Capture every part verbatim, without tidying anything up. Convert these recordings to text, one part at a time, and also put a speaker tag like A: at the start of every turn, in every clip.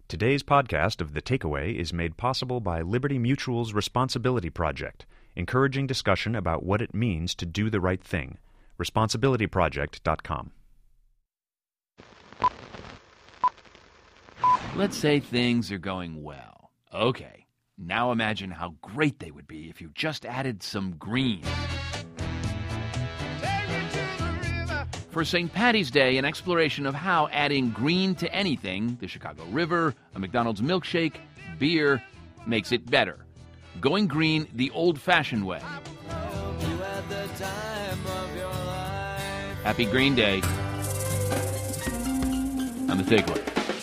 A: Today's podcast of The Takeaway is made possible by Liberty Mutual's Responsibility Project, encouraging discussion about what it means to do the right thing. responsibility project dot com.
B: Let's say things are going well. Okay, now imagine how great they would be if you just added some green. For Saint Patty's Day, an exploration of how adding green to anything, the Chicago River, a McDonald's milkshake, beer, makes it better. Going green the old-fashioned way. Happy Green Day. On The Takeaway.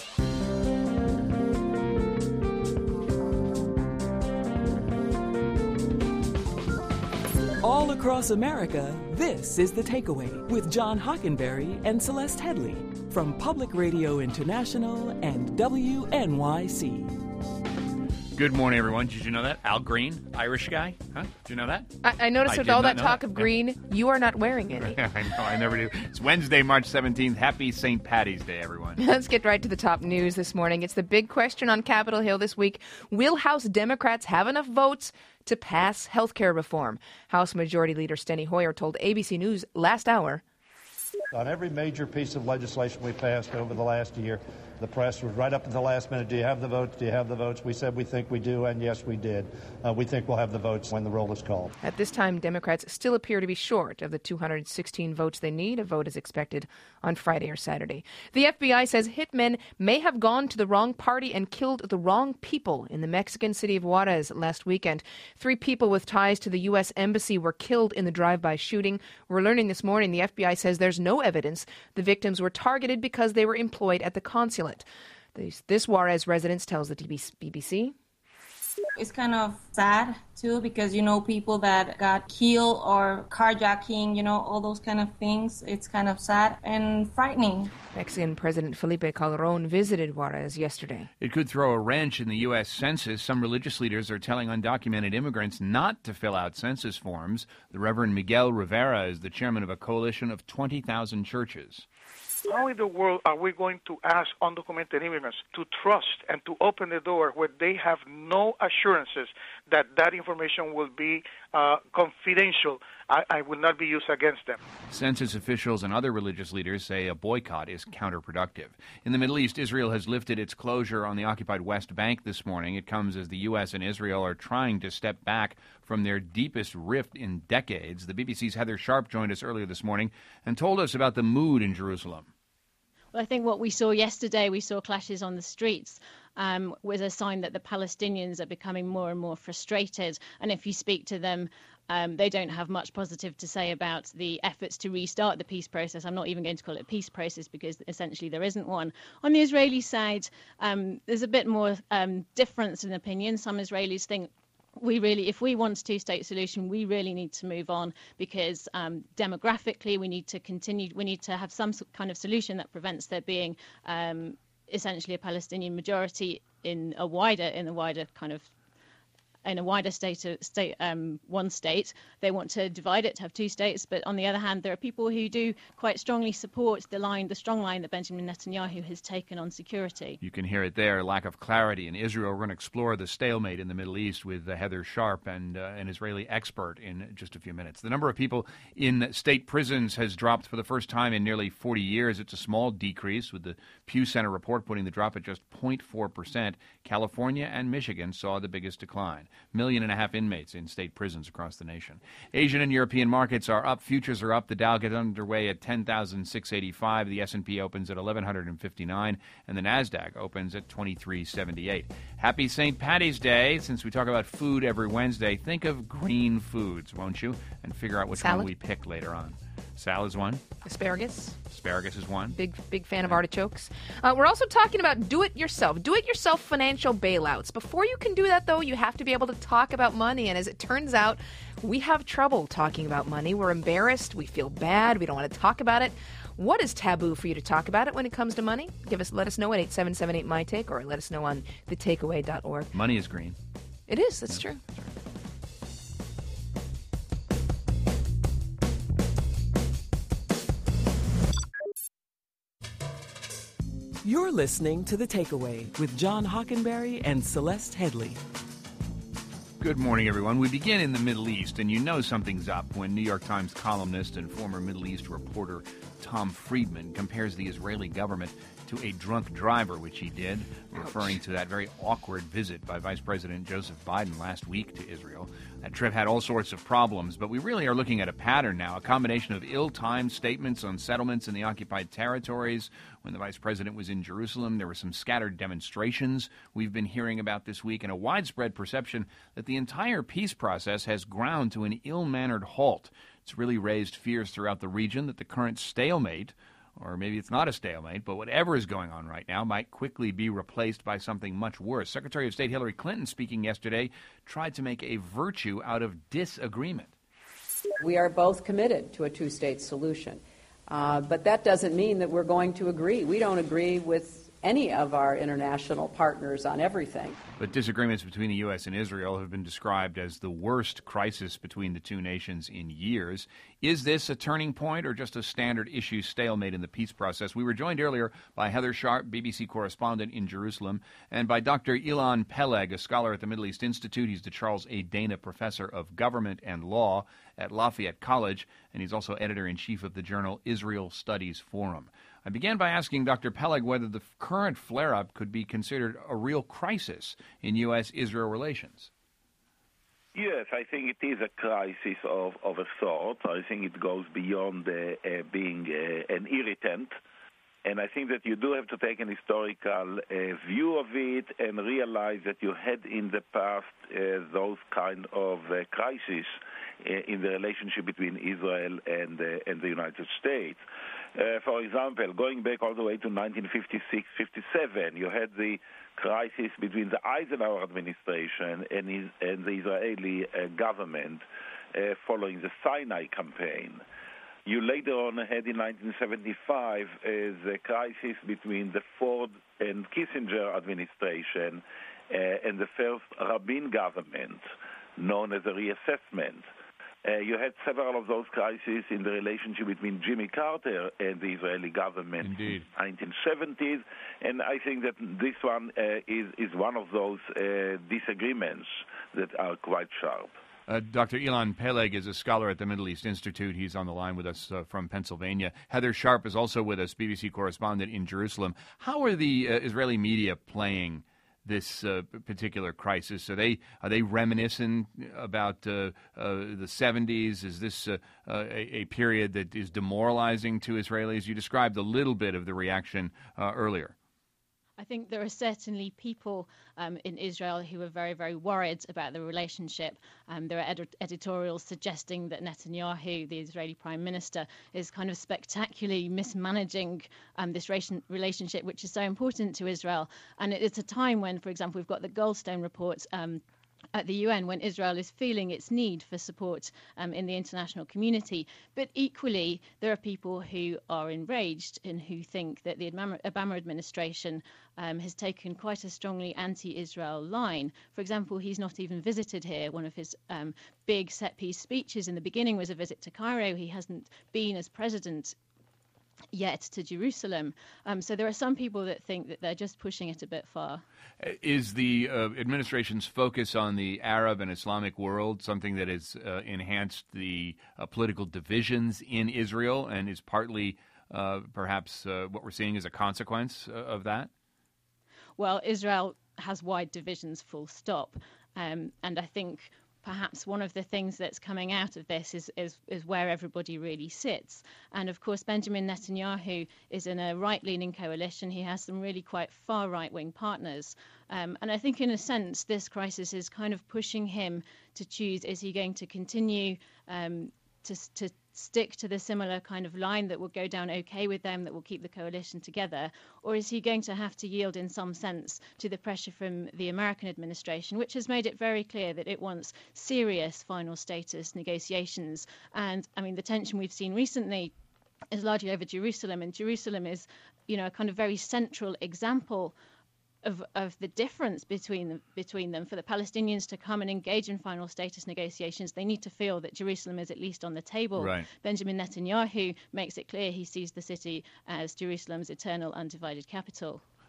C: All across America, this is The Takeaway with John Hockenberry and Celeste Headley from Public Radio International and W N Y C.
B: Good morning, everyone. Did you know that? Al Green, Irish guy. Huh? Did you know that?
D: I, I noticed
B: I
D: with
B: did
D: all
B: not
D: that
B: know
D: talk
B: that.
D: of green, you are not wearing any.
B: Yeah, I know. I never do. It's Wednesday, March seventeenth. Happy Saint Patty's Day, everyone.
D: Let's get right to the top news this morning. It's the big question on Capitol Hill this week. Will House Democrats have enough votes to pass health care reform? House Majority Leader Steny Hoyer told A B C News last hour.
E: On every major piece of legislation we passed over the last year, the press was right up to the last minute. Do you have the votes? Do you have the votes? We said we think we do, and yes, we did. Uh, we think we'll have the votes when the roll is called.
D: At this time, Democrats still appear to be short of the two hundred sixteen votes they need. A vote is expected on Friday or Saturday. The F B I says hitmen may have gone to the wrong party and killed the wrong people in the Mexican city of Juarez last weekend. Three people with ties to the U S Embassy were killed in the drive-by shooting. We're learning this morning the F B I says there's no evidence the victims were targeted because they were employed at the consulate. This, this Juarez resident tells the B B C.
F: It's kind of sad, too, because, you know, people that got killed or carjacking, you know, all those kind of things. It's kind of sad and frightening.
D: Mexican President Felipe Calderón visited Juarez yesterday.
B: It could throw a wrench in the U S Census. Some religious leaders are telling undocumented immigrants not to fill out census forms. The Reverend Miguel Rivera is the chairman of a coalition of twenty thousand churches.
G: How in the world are we going to ask undocumented immigrants to trust and to open the door where they have no assurances that that information will be uh, confidential? I, I will not be used against them.
B: Census officials and other religious leaders say a boycott is counterproductive. In the Middle East, Israel has lifted its closure on the occupied West Bank this morning. It comes as the U S and Israel are trying to step back from their deepest rift in decades. The B B C's Heather Sharp joined us earlier this morning and told us about the mood in Jerusalem.
H: Well, I think what we saw yesterday, we saw clashes on the streets, um, was a sign that the Palestinians are becoming more and more frustrated. And if you speak to them, um, they don't have much positive to say about the efforts to restart the peace process. I'm not even going to call it a peace process because essentially there isn't one. On the Israeli side, um, there's a bit more um, difference in opinion. Some Israelis think we really, if we want a two-state solution, we really need to move on because um, demographically we need to continue, we need to have some kind of solution that prevents there being um, essentially a Palestinian majority in a wider, in a wider kind of in a wider state, of, state um, one state. They want to divide it, to have two states. But on the other hand, there are people who do quite strongly support the line, the strong line that Benjamin Netanyahu has taken on security.
B: You can hear it there, lack of clarity in Israel. We're going to explore the stalemate in the Middle East with uh, Heather Sharp and uh, an Israeli expert in just a few minutes. The number of people in state prisons has dropped for the first time in nearly forty years. It's a small decrease, with the Pew Center report putting the drop at just zero point four percent. California and Michigan saw the biggest decline. Million and a half inmates in state prisons across the nation. Asian and European markets are up. Futures are up. The Dow gets underway at ten thousand six hundred eighty-five. The S and P opens at eleven fifty-nine. And the NASDAQ opens at twenty-three seventy-eight. Happy Saint Patty's Day. Since we talk about food every Wednesday, think of green foods, won't you? And figure out which
D: Salad.
B: one we pick later on. Salad's one.
D: Asparagus.
B: Asparagus is one.
D: Big, big fan of artichokes. Uh, we're also talking about do-it-yourself. Do-it-yourself financial bailouts. Before you can do that, though, you have to be able to talk about money. And as it turns out, we have trouble talking about money. We're embarrassed. We feel bad. We don't want to talk about it. What is taboo for you to talk about it when it comes to money? Give us, let us know at eight seven seven eight M Y Take or let us know on the takeaway dot org.
B: Money is green.
D: It is. That's
B: yeah,
D: true.
B: That's right.
C: You're You're listening to The Takeaway with John Hockenberry and Celeste Headley.
B: Good morning, everyone. We begin in the Middle East, and you know something's up when New York Times columnist and former Middle East reporter Tom Friedman compares the Israeli government to a drunk driver, which he did, referring to that very awkward visit by Vice President Joseph Biden last week to Israel. That trip had all sorts of problems, but we really are looking at a pattern now, a combination of ill-timed statements on settlements in the occupied territories. When the Vice President was in Jerusalem, there were some scattered demonstrations we've been hearing about this week, and a widespread perception that the entire peace process has ground to an ill-mannered halt. It's really raised fears throughout the region that the current stalemate, or maybe it's not a stalemate, but whatever is going on right now might quickly be replaced by something much worse. Secretary of State Hillary Clinton, speaking yesterday, tried to make a virtue out of disagreement.
I: We are both committed to a two-state solution, uh, but that doesn't mean that we're going to agree. We don't agree with any of our international partners on everything.
B: But disagreements between the U S and Israel have been described as the worst crisis between the two nations in years. Is this a turning point or just a standard issue stalemate in the peace process? We were joined earlier by Heather Sharp, B B C correspondent in Jerusalem, and by Doctor Ilan Peleg, a scholar at the Middle East Institute. He's the Charles A. Dana Professor of Government and Law at Lafayette College, and he's also editor-in-chief of the journal Israel Studies Forum. I began by asking Doctor Peleg whether the current flare-up could be considered a real crisis in U S Israel relations.
J: Yes, I think it is a crisis of, of a sort. I think it goes beyond uh, uh, being uh, an irritant. And I think that you do have to take an historical uh, view of it and realize that you had in the past uh, those kind of uh, crises uh, in the relationship between Israel and, uh, and the United States. Uh, for example, going back all the way to nineteen fifty-six fifty-seven, you had the crisis between the Eisenhower administration and, his, and the Israeli uh, government uh, following the Sinai campaign. You later on had in nineteen seventy-five uh, the crisis between the Ford and Kissinger administration uh, and the first Rabin government, known as a reassessment. Uh, you had several of those crises in the relationship between Jimmy Carter and the Israeli government
B: Indeed.
J: in the nineteen seventies, and I think that this one uh, is, is one of those uh, disagreements that are quite sharp.
B: Uh, Doctor Ilan Peleg is a scholar at the Middle East Institute. He's on the line with us uh, from Pennsylvania. Heather Sharp is also with us, B B C correspondent in Jerusalem. How are the uh, Israeli media playing this uh, particular crisis? Are they are they reminiscent about uh, uh, the seventies? Is this uh, uh, a, a period that is demoralizing to Israelis? You described a little bit of the reaction uh, earlier.
H: I think there are certainly people um, in Israel who are very, very worried about the relationship. Um, there are ed- editorials suggesting that Netanyahu, the Israeli Prime Minister, is kind of spectacularly mismanaging um, this ration- relationship, which is so important to Israel. And it's a time when, for example, we've got the Goldstone report um, at the U N, when Israel is feeling its need for support um, in the international community. But equally, there are people who are enraged and who think that the Obama administration um, has taken quite a strongly anti-Israel line. For example, he's not even visited here. One of his um, big set-piece speeches in the beginning was a visit to Cairo. He hasn't been as president yet to Jerusalem. Um, so there are some people that think that they're just pushing it a bit far.
B: Is the uh, administration's focus on the Arab and Islamic world something that has uh, enhanced the uh, political divisions in Israel and is partly uh, perhaps uh, what we're seeing as a consequence uh, of that?
H: Well, Israel has wide divisions, full stop. Um, and I think perhaps one of the things that's coming out of this is, is, is where everybody really sits. And of course, Benjamin Netanyahu is in a right-leaning coalition. He has some really quite far right-wing partners. Um, and I think in a sense, this crisis is kind of pushing him to choose, is he going to continue um, to, to stick to the similar kind of line that will go down okay with them, that will keep the coalition together? Or is he going to have to yield in some sense to the pressure from the American administration, which has made it very clear that it wants serious final status negotiations? And I mean, the tension we've seen recently is largely over Jerusalem, and Jerusalem is, you know, a kind of very central example Of, of the difference between them, between them. For the Palestinians to come and engage in final status negotiations, they need to feel that Jerusalem is at least on the table.
B: Right.
H: Benjamin Netanyahu makes it clear he sees the city as Jerusalem's eternal undivided capital.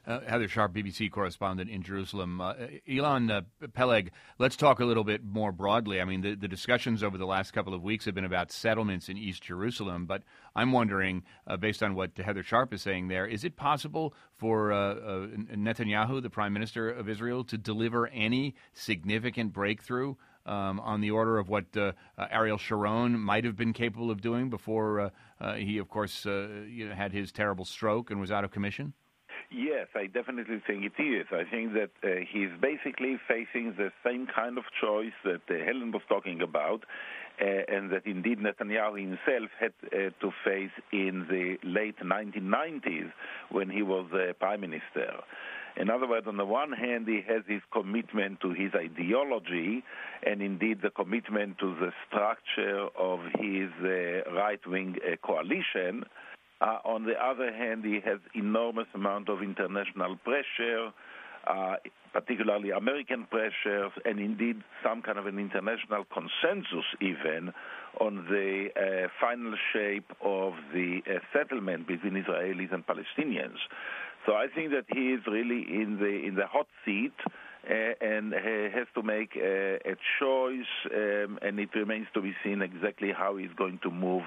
B: Uh, Heather Sharp, B B C correspondent in Jerusalem. Uh, Ilan uh, Peleg, let's talk a little bit more broadly. I mean, the, the discussions over the last couple of weeks have been about settlements in East Jerusalem, but I'm wondering, uh, based on what Heather Sharp is saying there, is it possible for uh, uh, Netanyahu, the Prime Minister of Israel, to deliver any significant breakthrough um, on the order of what uh, uh, Ariel Sharon might have been capable of doing before uh, uh, he, of course, uh, you know, had his terrible stroke and was out of commission?
J: Yes, I definitely think it is. I think that uh, he's basically facing the same kind of choice that uh, Helen was talking about, uh, and that indeed Netanyahu himself had uh, to face in the late nineteen nineties when he was uh, prime minister. In other words, on the one hand, he has his commitment to his ideology and indeed the commitment to the structure of his uh, right-wing uh, coalition. Uh, on the other hand, he has enormous amount of international pressure, uh, particularly American pressures, and indeed some kind of an international consensus even on the uh, final shape of the uh, settlement between Israelis and Palestinians. So I think that he is really in the in the hot seat uh, and uh, has to make a, a choice, um, and it remains to be seen exactly how he's going to move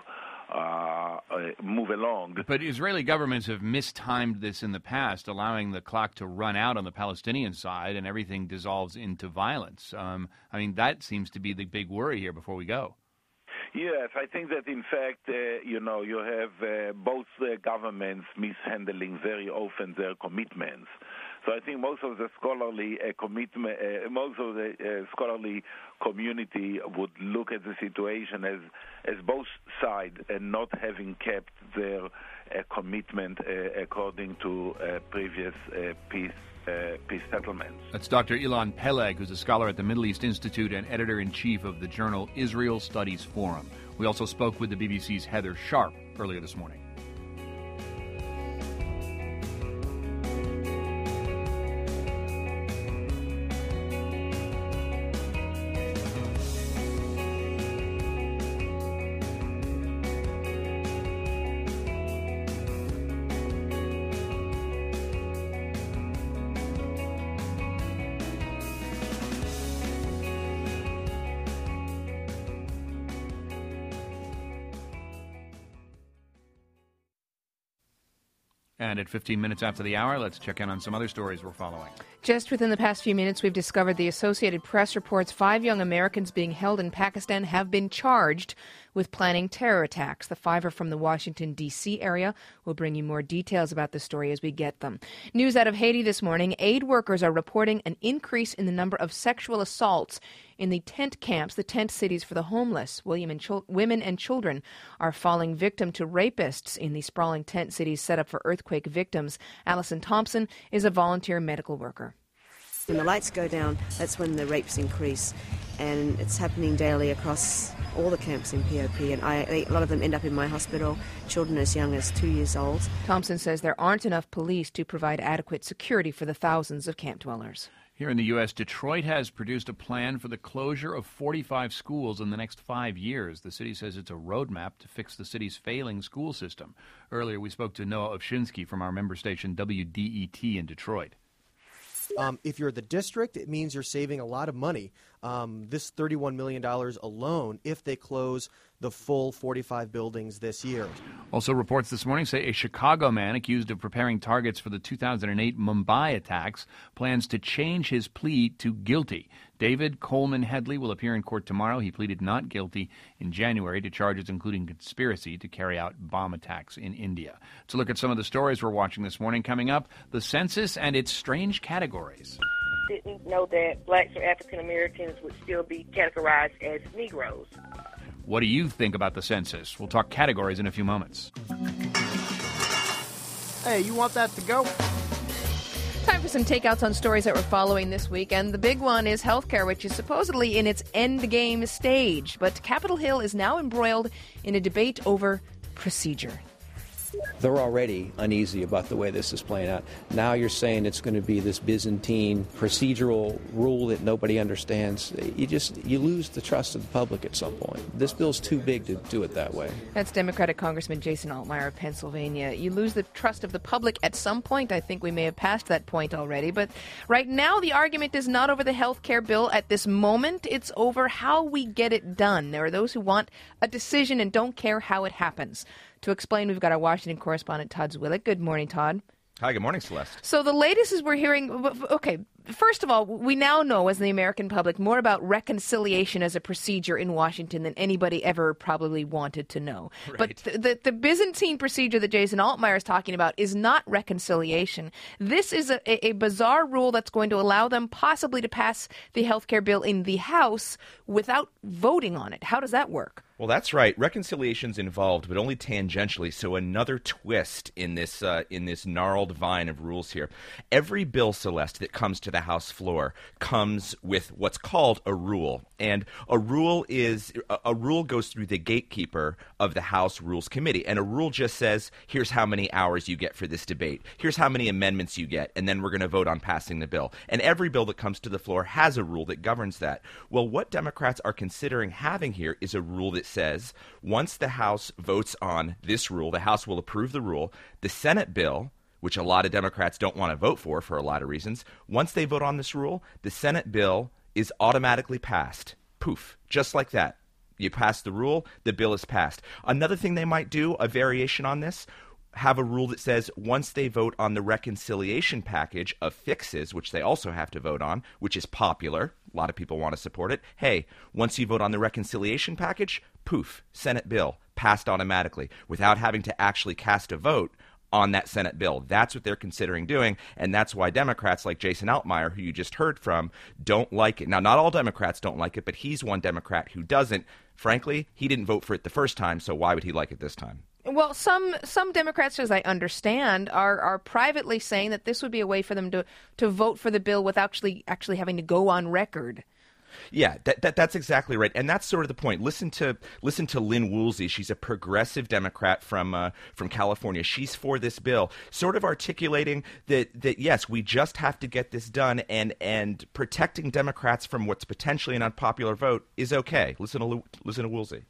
J: Uh, uh, move along.
B: But Israeli governments have mistimed this in the past, allowing the clock to run out on the Palestinian side and everything dissolves into violence. Um, I mean, that seems to be the big worry here before we go.
J: Yes, I think that in fact, uh, you know, you have uh, both uh, governments mishandling very often their commitments. So I think most of the scholarly uh, commitment, uh, most of the uh, scholarly community would look at the situation as as both sides and not having kept their uh, commitment uh, according to uh, previous uh, peace uh, peace settlements.
B: That's Doctor Ilan Peleg, who's a scholar at the Middle East Institute and editor-in-chief of the journal Israel Studies Forum. We also spoke with the B B C's Heather Sharp earlier this morning. And at fifteen minutes after the hour, let's check in on some other stories we're following.
D: Just within the past few minutes, we've discovered the Associated Press reports five young Americans being held in Pakistan have been charged with planning terror attacks. The five are from the Washington, D C area. We'll bring you more details about the story as we get them. News out of Haiti this morning. Aid workers are reporting an increase in the number of sexual assaults in the tent camps, the tent cities for the homeless. William and chil- women and children are falling victim to rapists in the sprawling tent cities set up for earthquake victims. Allison Thompson is a volunteer medical worker.
K: When the lights go down, that's when the rapes increase, and it's happening daily across all the camps in P O P, and I, a lot of them end up in my hospital, children as young as two years old.
D: Thompson says there aren't enough police to provide adequate security for the thousands of camp dwellers.
B: Here in the U S, Detroit has produced a plan for the closure of forty-five schools in the next five years. The city says it's a roadmap to fix the city's failing school system. Earlier, we spoke to Noah Ovchinsky from our member station W D E T in Detroit.
L: Um, if you're the district, it means you're saving a lot of money. Um, this thirty-one million dollars alone if they close the full forty-five buildings this year.
B: Also, reports this morning say a Chicago man accused of preparing targets for the two thousand eight Mumbai attacks plans to change his plea to guilty. David Coleman Headley will appear in court tomorrow. He pleaded not guilty in January to charges including conspiracy to carry out bomb attacks in India. To look at some of the stories we're watching this morning, coming up, the census and its strange categories.
M: Didn't know that blacks or African Americans would still be categorized as Negroes.
B: What do you think about the census? We'll talk categories in a few moments.
N: Hey, you want that to go?
D: Time for some takeouts on stories that we're following this week, and the big one is healthcare, which is supposedly in its endgame stage. But Capitol Hill is now embroiled in a debate over procedure.
N: They're already uneasy about the way this is playing out. Now you're saying it's going to be this Byzantine procedural rule that nobody understands. You just you lose the trust of the public at some point. This bill's too big to do it that way.
D: That's Democratic Congressman Jason Altmaier of Pennsylvania. You lose the trust of the public at some point. I think we may have passed that point already. But right now the argument is not over the health care bill at this moment. It's over how we get it done. There are those who want a decision and don't care how it happens. To explain, we've got our Washington correspondent, Todd Zwillich. Good morning, Todd.
O: Hi, good morning, Celeste.
D: So the latest is we're hearing, okay, first of all, we now know as the American public more about reconciliation as a procedure in Washington than anybody ever probably wanted to know. Right. But the, the, the Byzantine procedure that Jason Altmaier is talking about is not reconciliation. This is a, a bizarre rule that's going to allow them possibly to pass the health care bill in the House without voting on it. How does that work?
O: Well, that's right. Reconciliation's involved, but only tangentially. So another twist in this uh, in this gnarled vine of rules here. Every bill, Celeste, that comes to the House floor comes with what's called a rule, and a rule is a, a rule goes through the gatekeeper of the House Rules Committee, and a rule just says, here's how many hours you get for this debate, here's how many amendments you get, and then we're going to vote on passing the bill. And every bill that comes to the floor has a rule that governs that. Well, what Democrats are considering having here is a rule that says once the House votes on this rule, the House will approve the rule. The Senate bill, which a lot of Democrats don't want to vote for for a lot of reasons, once they vote on this rule, the Senate bill is automatically passed. Poof, just like that. You pass the rule, the bill is passed. Another thing they might do, a variation on this, have a rule that says once they vote on the reconciliation package of fixes, which they also have to vote on, which is popular, a lot of people want to support it, hey, once you vote on the reconciliation package, poof, Senate bill, passed automatically, without having to actually cast a vote on that Senate bill. That's what they're considering doing, and that's why Democrats like Jason Altmaier, who you just heard from, don't like it. Now, not all Democrats don't like it, but he's one Democrat who doesn't. Frankly, he didn't vote for it the first time, so why would he like it this time?
D: Well, some some Democrats, as I understand, are are privately saying that this would be a way for them to, to vote for the bill without actually actually having to go on record.
O: Yeah, that, that that's exactly right, and that's sort of the point. Listen to listen to Lynn Woolsey. She's a progressive Democrat from uh, from California. She's for this bill, sort of articulating that that yes, we just have to get this done, and and protecting Democrats from what's potentially an unpopular vote is okay. Listen to listen to Woolsey.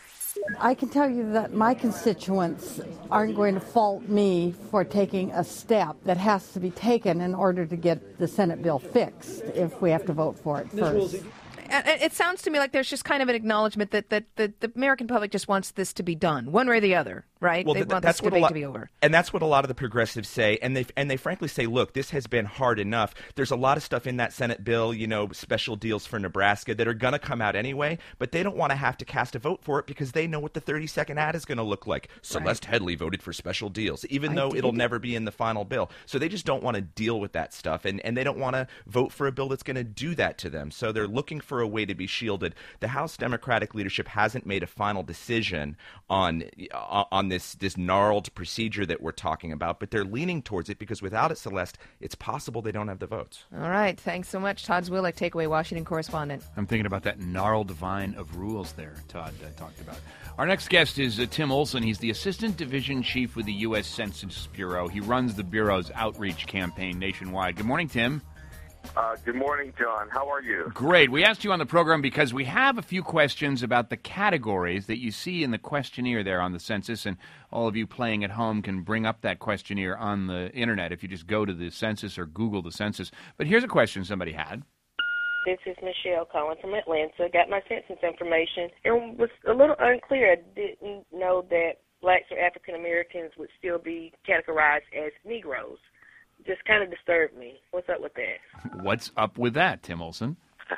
P: I can tell you that my constituents aren't going to fault me for taking a step that has to be taken in order to get the Senate bill fixed if we have to vote for it first.
D: It sounds to me like there's just kind of an acknowledgement that, that, that the American public just wants this to be done, one way or the other, right?
O: Well,
D: they
O: th-
D: want
O: that's
D: this
O: what
D: debate
O: a lot,
D: to be over.
O: And that's what a lot of the progressives say, and they and they frankly say, look, this has been hard enough. There's a lot of stuff in that Senate bill, you know, special deals for Nebraska that are going to come out anyway, but they don't want to have to cast a vote for it because they know what the thirty-second ad is going to look like. Celeste right. Headley voted for special deals, even I though did. It'll never be in the final bill. So they just don't want to deal with that stuff, and, and they don't want to vote for a bill that's going to do that to them. So they're looking for a way to be shielded. The House Democratic leadership hasn't made a final decision on on this this gnarled procedure that we're talking about, but they're leaning towards it because without it, Celeste, it's possible they don't have the votes.
D: All right. Thanks so much. Todd Zwillich, Takeaway Washington correspondent.
B: I'm thinking about that gnarled vine of rules there Todd uh, talked about. Our next guest is uh, Tim Olson. He's the Assistant Division Chief with the U S Census Bureau. He runs the Bureau's outreach campaign nationwide. Good morning, Tim.
Q: Uh, good morning, John. How are you?
B: Great. We asked you on the program because we have a few questions about the categories that you see in the questionnaire there on the census, and all of you playing at home can bring up that questionnaire on the Internet if you just go to the census or Google the census. But here's a question somebody had.
M: This is Michelle calling from Atlanta. Got my census information and was a little unclear. I didn't know that blacks or African Americans would still be categorized as Negroes. Just kind of disturbed me. What's up with that?
B: What's up with that, Tim Olson?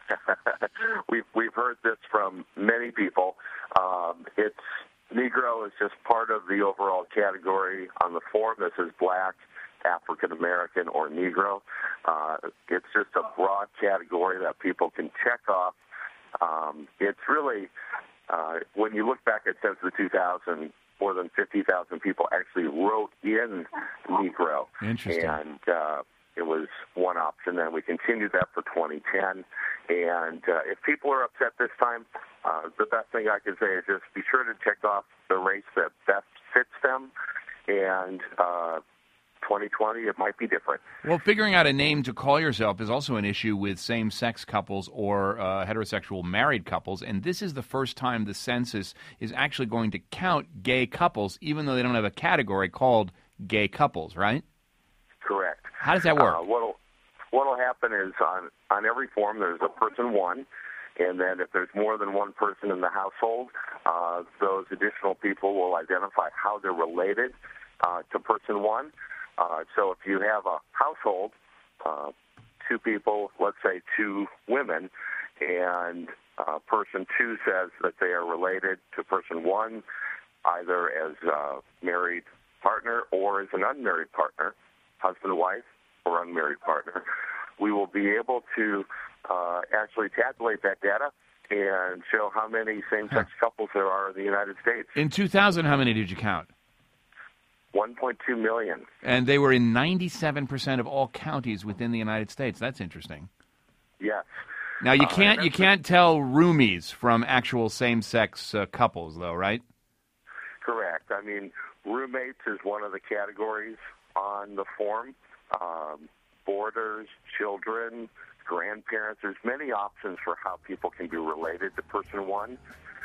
Q: we've we've heard this from many people. Um, it's Negro is just part of the overall category on the form. This is black, African American, or Negro. Uh, it's just a broad category that people can check off. Um, it's really uh, when you look back at Census two thousand. More than fifty thousand people actually wrote in Negro.
B: Interesting.
Q: And uh, it was one option. And we continued that for twenty ten. And uh, if people are upset this time, uh, the best thing I can say is just be sure to check off the race that best fits them. and uh, twenty twenty, it might be different.
B: Well, figuring out a name to call yourself is also an issue with same-sex couples or uh, heterosexual married couples, and this is the first time the census is actually going to count gay couples, even though they don't have a category called gay couples, right?
Q: Correct.
B: How does that work?
Q: Uh, what'll, what'll happen is on, on every form there's a person one, and then if there's more than one person in the household, uh, those additional people will identify how they're related uh, to person one. Uh, so if you have a household, uh, two people, let's say two women, and uh, person two says that they are related to person one, either as a married partner or as an unmarried partner, husband, wife, or unmarried partner, we will be able to uh, actually tabulate that data and show how many same-sex huh. couples there are in the United States.
B: In two thousand, how many did you count?
Q: one point two million.
B: And they were in ninety-seven percent of all counties within the United States. That's interesting.
Q: Yes.
B: Now, you
Q: Uh,
B: can't
Q: and
B: you can't tell roomies from actual same-sex uh, couples, though, right?
Q: Correct. I mean, roommates is one of the categories on the form. Um, boarders, children, grandparents. There's many options for how people can be related to person one.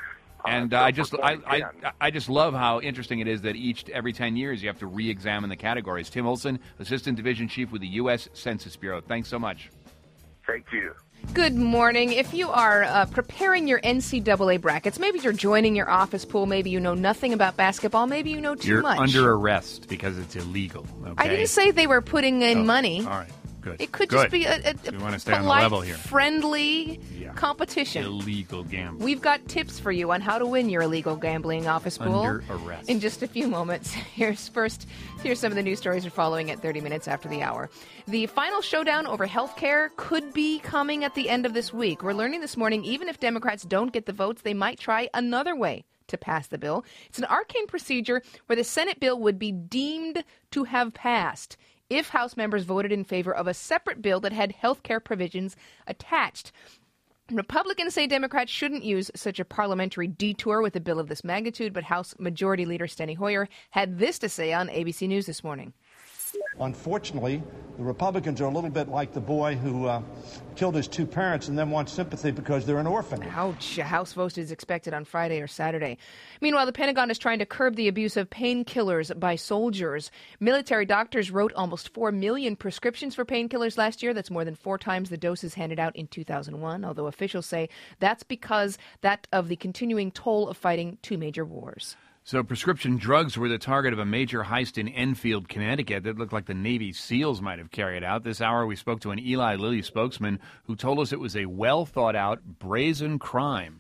B: And uh, I just I, I I just love how interesting it is that each every ten years you have to re-examine the categories. Tim Olson, Assistant Division Chief with the U S Census Bureau. Thanks so much.
Q: Thank you.
D: Good morning. If you are uh, preparing your N C double A brackets, maybe you're joining your office pool, maybe you know nothing about basketball, maybe you know too
B: You're
D: much.
B: under arrest because it's illegal. Okay?
D: I didn't say they were putting in
B: Oh,
D: money.
B: All right. Good.
D: It could
B: Good.
D: just be a, a,
B: So we want to
D: a
B: stay on the
D: polite,
B: level here.
D: friendly
B: Yeah.
D: competition.
B: Illegal gambling.
D: We've got tips for you on how to win your illegal gambling office pool.
B: Under arrest.
D: In just a few moments. Here's first. Here's some of the news stories we're following at thirty minutes after the hour. The final showdown over health care could be coming at the end of this week. We're learning this morning, even if Democrats don't get the votes, they might try another way to pass the bill. It's an arcane procedure where the Senate bill would be deemed to have passed if House members voted in favor of a separate bill that had health care provisions attached. Republicans say Democrats shouldn't use such a parliamentary detour with a bill of this magnitude, but House Majority Leader Steny Hoyer had this to say on A B C News this morning.
E: Unfortunately, the Republicans are a little bit like the boy who uh, killed his two parents and then wants sympathy because they're an orphan.
D: Ouch. A House vote is expected on Friday or Saturday. Meanwhile, the Pentagon is trying to curb the abuse of painkillers by soldiers. Military doctors wrote almost four million prescriptions for painkillers last year. That's more than four times the doses handed out in two thousand one, although officials say that's because that of the continuing toll of fighting two major wars.
B: So prescription drugs were the target of a major heist in Enfield, Connecticut that looked like the Navy SEALs might have carried out. This hour we spoke to an Eli Lilly spokesman who told us it was a well-thought-out, brazen crime.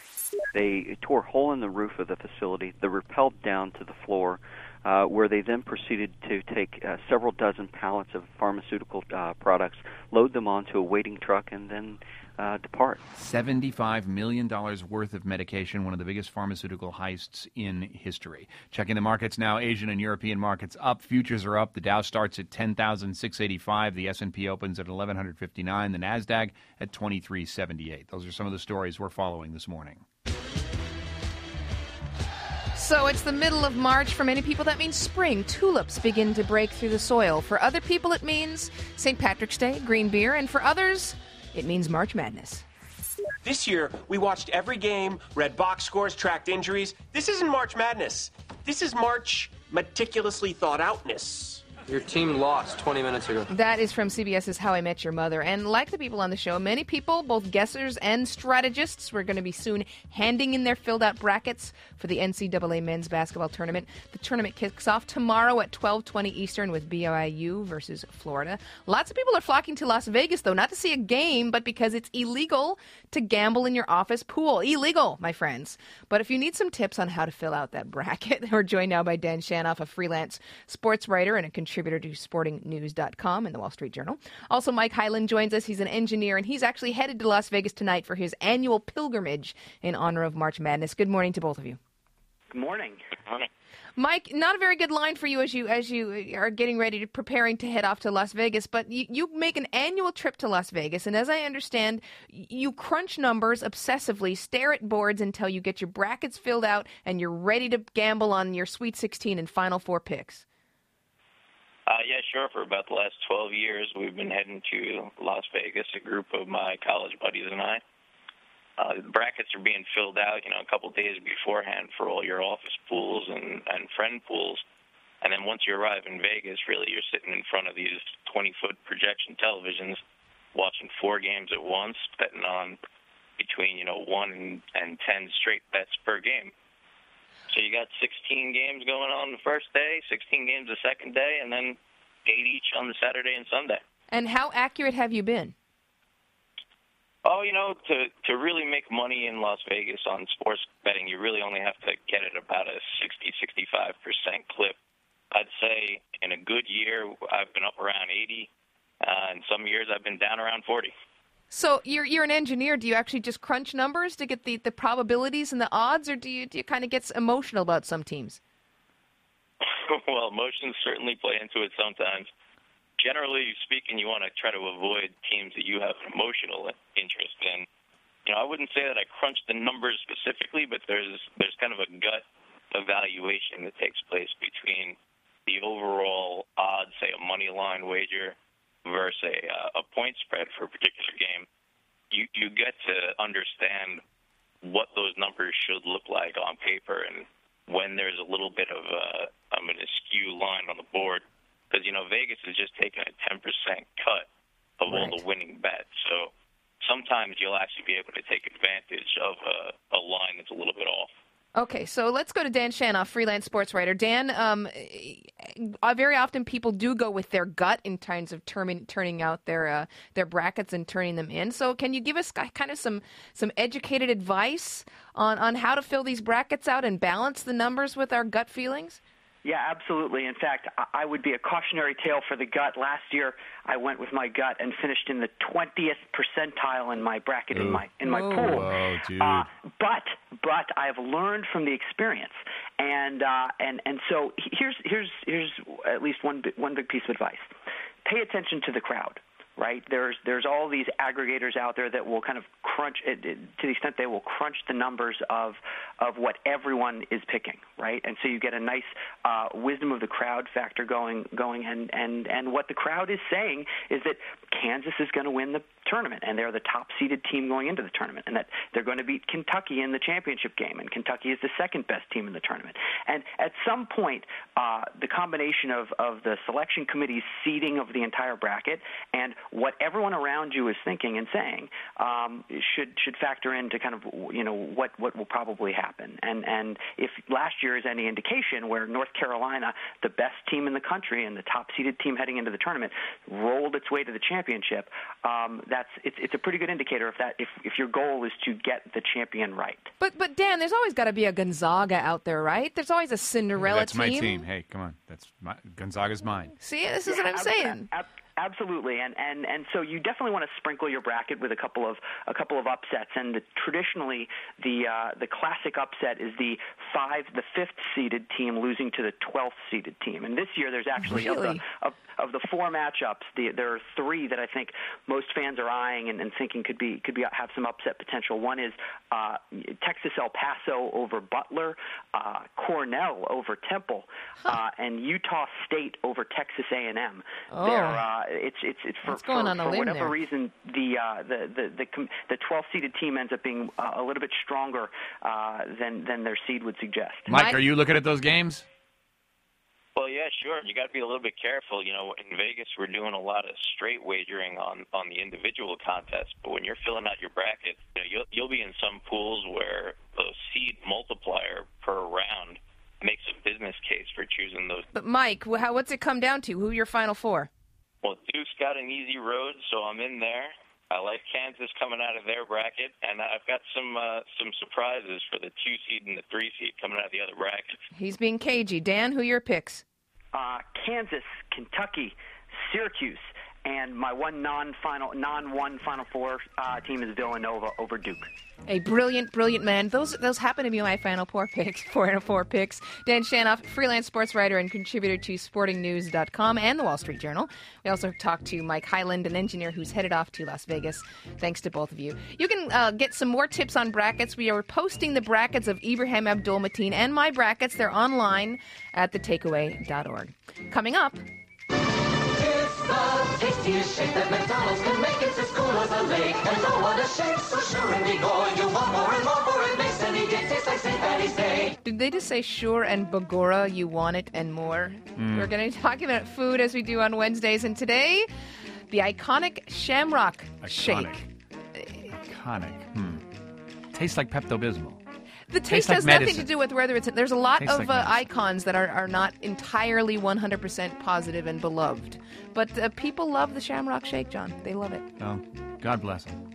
R: They tore a hole in the roof of the facility. They rappelled down to the floor, uh, where they then proceeded to take uh, several dozen pallets of pharmaceutical uh, products, load them onto a waiting truck, and then uh, depart.
B: seventy-five million dollars worth of medication, one of the biggest pharmaceutical heists in history. Checking the markets now, Asian and European markets up. Futures are up. The Dow starts at ten thousand six hundred eighty-five. The S and P opens at eleven fifty-nine. The NASDAQ at twenty-three seventy-eight. Those are some of the stories we're following this morning.
D: So it's the middle of March. For many people, that means spring. Tulips begin to break through the soil. For other people, it means Saint Patrick's Day, green beer. And for others, it means March Madness.
S: This year, we watched every game, read box scores, tracked injuries. This isn't March Madness. This is March meticulously thought outness.
T: Your team lost twenty minutes ago.
D: That is from C B S's How I Met Your Mother. And like the people on the show, many people, both guessers and strategists, were going to be soon handing in their filled-out brackets for the N C double A men's basketball tournament. The tournament kicks off tomorrow at twelve twenty Eastern with B Y U versus Florida. Lots of people are flocking to Las Vegas, though, not to see a game, but because it's illegal to gamble in your office pool. Illegal, my friends. But if you need some tips on how to fill out that bracket, we're joined now by Dan Shanoff, a freelance sports writer and a contributor to sporting news dot com and the Wall Street Journal. Also, Mike Hyland joins us. He's an engineer, and he's actually headed to Las Vegas tonight for his annual pilgrimage in honor of March Madness. Good morning to both of you.
U: Good morning.
D: Mike, not a very good line for you as you as you are getting ready to preparing to head off to Las Vegas, but you, you make an annual trip to Las Vegas, and as I understand, you crunch numbers obsessively, stare at boards until you get your brackets filled out and you're ready to gamble on your Sweet sixteen and Final Four picks.
U: Uh, yeah, sure. For about the last twelve years, we've been heading to Las Vegas, a group of my college buddies and I. Uh, the brackets are being filled out, you know, a couple of days beforehand for all your office pools and, and friend pools. And then once you arrive in Vegas, really you're sitting in front of these twenty-foot projection televisions watching four games at once, betting on between, you know, one and, and ten straight bets per game. So you got sixteen games going on the first day, sixteen games the second day, and then eight each on the Saturday and Sunday.
D: And how accurate have you been?
U: Oh, you know, to to really make money in Las Vegas on sports betting, you really only have to get it about a sixty, sixty-five percent clip. I'd say in a good year, I've been up around eighty, uh, and some years I've been down around forty.
D: So you're you're an engineer. Do you actually just crunch numbers to get the, the probabilities and the odds, or do you do you kind of get emotional about some teams?
U: Well, emotions certainly play into it sometimes. Generally speaking, you want to try to avoid teams that you have an emotional interest in. You know, I wouldn't say that I crunch the numbers specifically, but there's there's kind of a gut evaluation that takes place between the overall odds, say a money line wager, versus a, uh, a point spread for a particular game. You you get to understand what those numbers should look like on paper, and when there's a little bit of a, um, an askew line on the board. Because, you know, Vegas is just taking a ten percent cut of all the winning bets. So sometimes you'll actually be able to take advantage of a, a line that's a little bit off.
D: Okay, so let's go to Dan Shanoff, freelance sports writer. Dan, um, uh, very often people do go with their gut in terms of terming, turning out their uh, their brackets and turning them in. So can you give us kind of some, some educated advice on, on how to fill these brackets out and balance the numbers with our gut feelings?
V: Yeah, absolutely. In fact, I would be a cautionary tale for the gut. Last year, I went with my gut and finished in the twentieth percentile in my bracket in my in my
B: Whoa.
V: pool.
B: Whoa, dude.
V: Uh, but but I've learned from the experience, and uh, and and so here's here's here's at least one one big piece of advice: pay attention to the crowd. Right? There's there's all these aggregators out there that will kind of crunch it, it, to the extent they will crunch the numbers of of what everyone is picking, right? And so you get a nice uh, wisdom of the crowd factor going going and, and, and what the crowd is saying is that Kansas is going to win the tournament and they're the top seeded team going into the tournament and that they're going to beat Kentucky in the championship game and Kentucky is the second best team in the tournament. And at some point, uh, the combination of, of the selection committee's seeding of the entire bracket and what everyone around you is thinking and saying um, should should factor into kind of you know what, what will probably happen. And and if last year is any indication, where North Carolina, the best team in the country and the top seeded team heading into the tournament, rolled its way to the championship, um, that's it's it's a pretty good indicator if that if, if your goal is to get the champion right.
D: But but Dan, there's always got to be a Gonzaga out there, right? There's always a Cinderella
B: That's
D: team.
B: my team. Hey, come on. That's my, Gonzaga's mine.
D: See, this is
V: Yeah,
D: what I'm
V: ab-
D: saying.
V: ab- Absolutely, and, and and so you definitely want to sprinkle your bracket with a couple of a couple of upsets. And the, traditionally, the uh, the classic upset is the five, the fifth seeded team losing to the twelfth seeded team. And this year, there's actually
D: Really?
V: of the of, of the four matchups, the, there are three that I think most fans are eyeing and, and thinking could be could be have some upset potential. One is uh, Texas El Paso over Butler, uh, Cornell over Temple, uh, and Utah State over Texas A and M.
D: Oh.
V: They're, uh, it's it's it's for,
D: What's going
V: for,
D: on a
V: for
D: limb
V: whatever
D: there?
V: reason the uh, the the the, com- the twelfth seeded team ends up being uh, a little bit stronger uh, than than their seed would suggest.
B: Mike, are you looking at those games?
U: Well, yeah, sure. You got to be a little bit careful. You know, in Vegas, we're doing a lot of straight wagering on, on the individual contests. But when you're filling out your bracket, you know, you'll, you'll be in some pools where the seed multiplier per round makes a business case for choosing those.
D: But Mike, wh- how, what's it come down to? Who are your final four?
U: Well, Duke's got an easy road, so I'm in there. I like Kansas coming out of their bracket, and I've got some uh, some surprises for the two seed and the three seed coming out of the other bracket.
D: He's being cagey. Dan, who are your picks?
V: Uh, Kansas, Kentucky, Syracuse, and my one non-final, non-one Final Four uh, team is Villanova over Duke.
D: A brilliant, brilliant man. Those those happen to be my Final Four picks, four and four picks. Dan Shanoff, freelance sports writer and contributor to sporting news dot com and the Wall Street Journal. We also talked to Mike Highland, an engineer who's headed off to Las Vegas. Thanks to both of you. You can uh, get some more tips on brackets. We are posting the brackets of Ibrahim Abdul-Mateen and my brackets. They're online at the takeaway dot org. Coming up...
A: It's the tastiest shake that McDonald's can make. It's as cool as a lake. And no one a shake, so sure and be going. You want more and more for it. Makes any day taste like Saint Patty's Day.
D: Did they just say sure and Bagora, you want it and more? Mm. We're going to talk about food as we do on Wednesdays. And today, the iconic Shamrock
B: iconic.
D: Shake.
B: Iconic. Hmm. Tastes like Pepto-Bismol.
D: The taste
B: like
D: has
B: medicine.
D: nothing to do with whether it's... There's a lot
B: Tastes
D: of
B: like
D: uh, icons that are, are not entirely one hundred percent positive and beloved. But uh, people love the Shamrock Shake, John. They love it.
B: Oh, God bless them.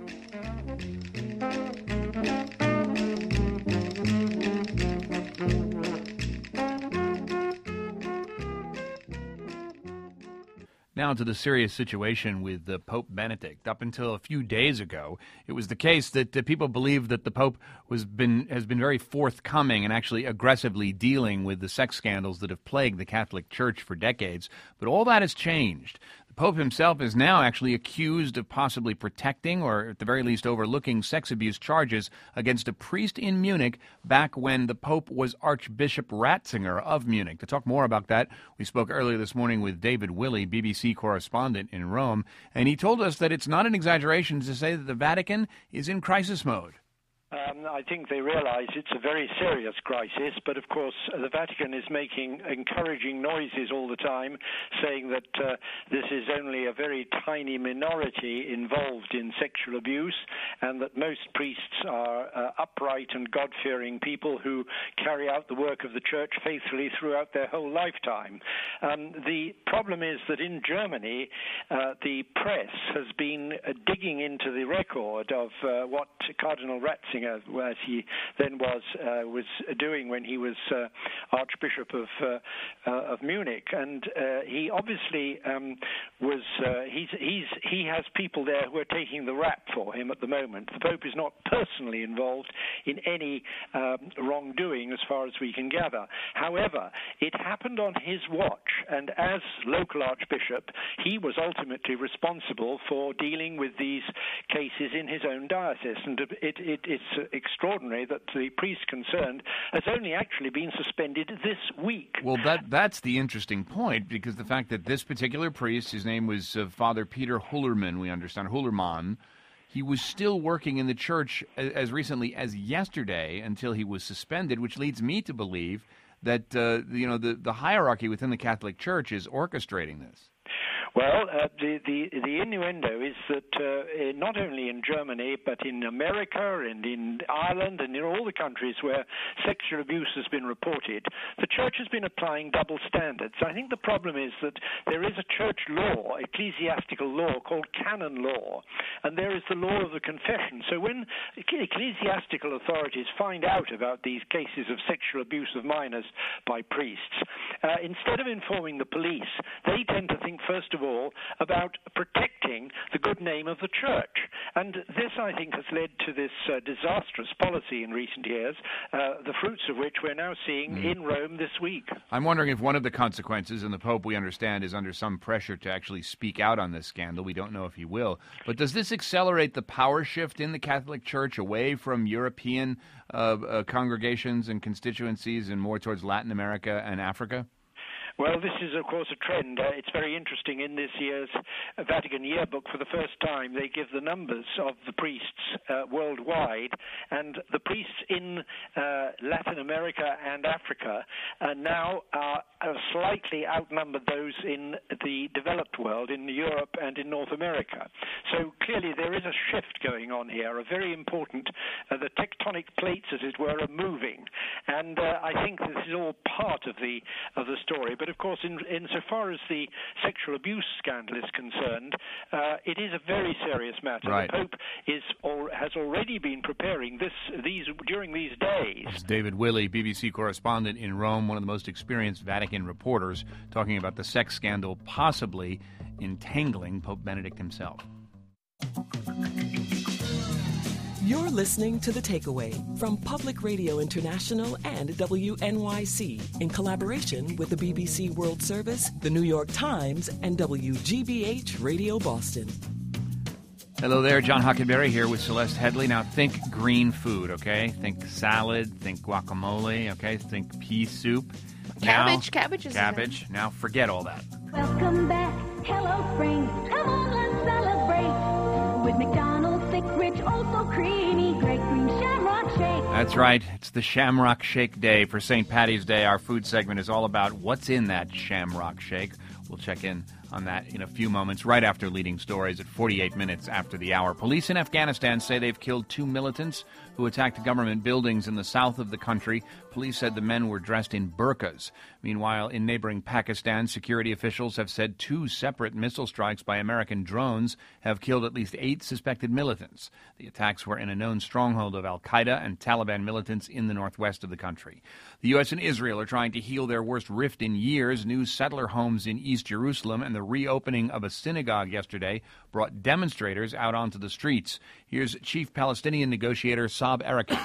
B: Now to the serious situation with uh, Pope Benedict. Up until a few days ago, it was the case that uh, people believed that the Pope was been has been very forthcoming and actually aggressively dealing with the sex scandals that have plagued the Catholic Church for decades. But all that has changed. The Pope himself is now actually accused of possibly protecting or at the very least overlooking sex abuse charges against a priest in Munich back when the Pope was Archbishop Ratzinger of Munich. To talk more about that, we spoke earlier this morning with David Willey, B B C correspondent in Rome, and he told us that it's not an exaggeration to say that the Vatican is in crisis mode.
F: Um, I think they realize it's a very serious crisis, but of course uh, the Vatican is making encouraging noises all the time, saying that uh, this is only a very tiny minority involved in sexual abuse, and that most priests are uh, upright and God-fearing people who carry out the work of the Church faithfully throughout their whole lifetime. Um, the problem is that in Germany, uh, the press has been uh, digging into the record of uh, what Cardinal Ratzinger, as he then was, uh, was doing when he was uh, Archbishop of uh, uh, of Munich, and uh, he obviously um, was. Uh, he's he's he has people there who are taking the rap for him at the moment. The Pope is not personally involved in any um, wrongdoing, as far as we can gather. However, it happened on his watch, and as local Archbishop, he was ultimately responsible for dealing with these cases in his own diocese, and it, it, it's extraordinary that the priest concerned has only actually been suspended this week.
B: Well, that that's the interesting point, because the fact that this particular priest, his name was uh, Father Peter Hullerman, we understand, Hullerman, he was still working in the church as, as recently as yesterday until he was suspended, which leads me to believe that uh, you know the, the hierarchy within the Catholic Church is orchestrating this.
F: Well, uh, the, the the innuendo is that uh, not only in Germany, but in America and in Ireland and in all the countries where sexual abuse has been reported, the Church has been applying double standards. I think the problem is that there is a church law, ecclesiastical law, called canon law, and there is the law of the confession. So when ecclesiastical authorities find out about these cases of sexual abuse of minors by priests, uh, instead of informing the police, they tend to think first of all about protecting the good name of the Church. And this, I think, has led to this uh, disastrous policy in recent years, uh, the fruits of which we're now seeing mm. in Rome this week.
B: I'm wondering if one of the consequences, and the Pope, we understand, is under some pressure to actually speak out on this scandal. We don't know if he will. But does this accelerate the power shift in the Catholic Church away from European uh, uh, congregations and constituencies and more towards Latin America and Africa?
F: Well, this is, of course, a trend. Uh, it's very interesting. In this year's Vatican Yearbook, for the first time, they give the numbers of the priests uh, worldwide, and the priests in uh, Latin America and Africa uh, now are uh, slightly outnumbered those in the developed world, in Europe and in North America. So clearly there is a shift going on here, a very important, uh, the tectonic plates, as it were, are moving. And uh, I think this is all part of the of the story. But But of course, in insofar as the sexual abuse scandal is concerned, uh, it is a very serious matter.
B: Right.
F: The Pope is or has already been preparing this these during these days.
B: This is David Willey, B B C correspondent in Rome, one of the most experienced Vatican reporters, talking about the sex scandal possibly entangling Pope Benedict himself.
C: You're listening to The Takeaway from Public Radio International and W N Y C in collaboration with the B B C World Service, the New York Times, and W G B H Radio Boston.
B: Hello there, John Hockenberry here with Celeste Headley. Now think green food, okay? Think salad, think guacamole, okay? Think pea soup.
D: Cabbage,
B: now,
D: cabbage is
B: Cabbage. Now forget all that.
G: Welcome back, hello spring. Come on, let's celebrate with McDonald's thick, rich, oh so creamy, great green Shamrock Shake.
B: That's right. It's the Shamrock Shake Day for Saint Patty's Day. Our food segment is all about what's in that Shamrock Shake. We'll check in on that in a few moments, right after leading stories at forty-eight minutes after the hour. Police in Afghanistan say they've killed two militants who attacked government buildings in the south of the country. Police said the men were dressed in burqas. Meanwhile, in neighboring Pakistan, security officials have said two separate missile strikes by American drones have killed at least eight suspected militants. The attacks were in a known stronghold of al-Qaeda and Taliban militants in the northwest of the country. The U S and Israel are trying to heal their worst rift in years. New settler homes in East Jerusalem and the reopening of a synagogue yesterday brought demonstrators out onto the streets. Here's Chief Palestinian negotiator Saab Erekat.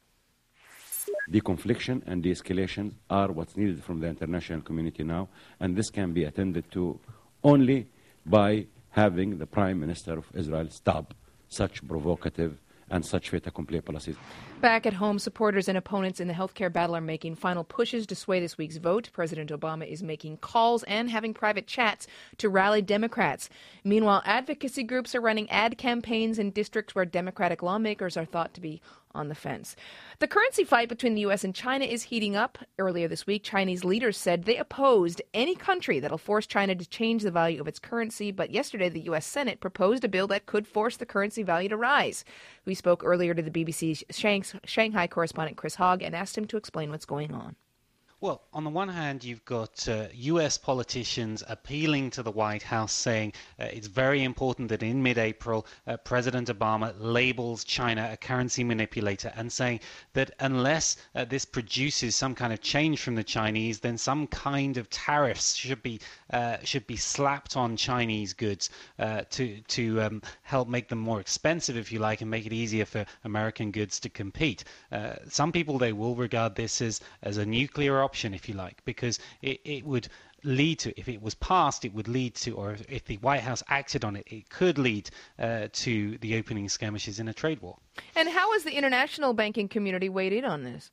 W: Deconfliction and de-escalation are what's needed from the international community now, and this can be attended to only by having the Prime Minister of Israel stop such provocative and such fait accompli policies.
D: Back at home, supporters and opponents in the healthcare battle are making final pushes to sway this week's vote. President Obama is making calls and having private chats to rally Democrats. Meanwhile, advocacy groups are running ad campaigns in districts where Democratic lawmakers are thought to be on the fence. The currency fight between the U S and China is heating up. Earlier this week, Chinese leaders said they opposed any country that'll force China to change the value of its currency. But yesterday, the U S Senate proposed a bill that could force the currency value to rise. We spoke earlier to the B B C's Shanghai correspondent Chris Hogg and asked him to explain what's going on.
X: Well, on the one hand, you've got uh, U S politicians appealing to the White House, saying uh, it's very important that in mid-April, uh, President Obama labels China a currency manipulator, and saying that unless uh, this produces some kind of change from the Chinese, then some kind of tariffs should be uh, should be slapped on Chinese goods uh, to to um, help make them more expensive, if you like, and make it easier for American goods to compete. Uh, some people, they will regard this as as a nuclear option. Option, if you like, because it, it would lead to, if it was passed, it would lead to, or if the White House acted on it, it could lead uh, to the opening skirmishes in a trade war.
D: And how has the international banking community weighed in on this?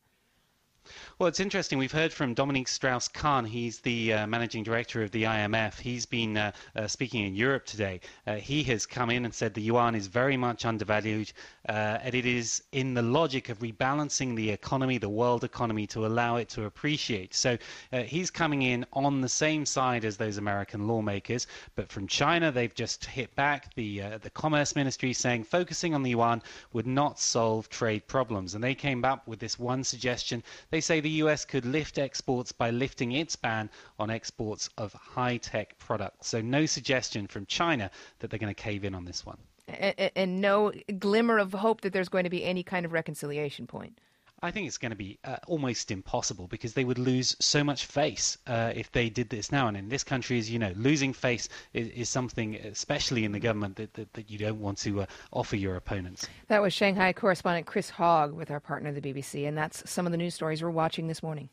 X: Well, it's interesting. We've heard from Dominique Strauss-Kahn. He's the uh, managing director of the I M F. He's been uh, uh, speaking in Europe today. Uh, he has come in and said the yuan is very much undervalued, uh, and it is in the logic of rebalancing the economy, the world economy, to allow it to appreciate. So uh, he's coming in on the same side as those American lawmakers. But from China, they've just hit back. The uh, the Commerce Ministry saying focusing on the yuan would not solve trade problems. And they came up with this one suggestion. They say the U S could lift exports by lifting its ban on exports of high-tech products. So no suggestion from China that they're going to cave in on this one.
D: And, and no glimmer of hope that there's going to be any kind of reconciliation point.
X: I think it's going to be uh, almost impossible, because they would lose so much face uh, if they did this now. And in this country, as you know, losing face is, is something, especially in the government, that, that, that you don't want to uh, offer your opponents.
D: That was Shanghai correspondent Chris Hogg with our partner, the B B C. And that's some of the news stories we're watching this morning.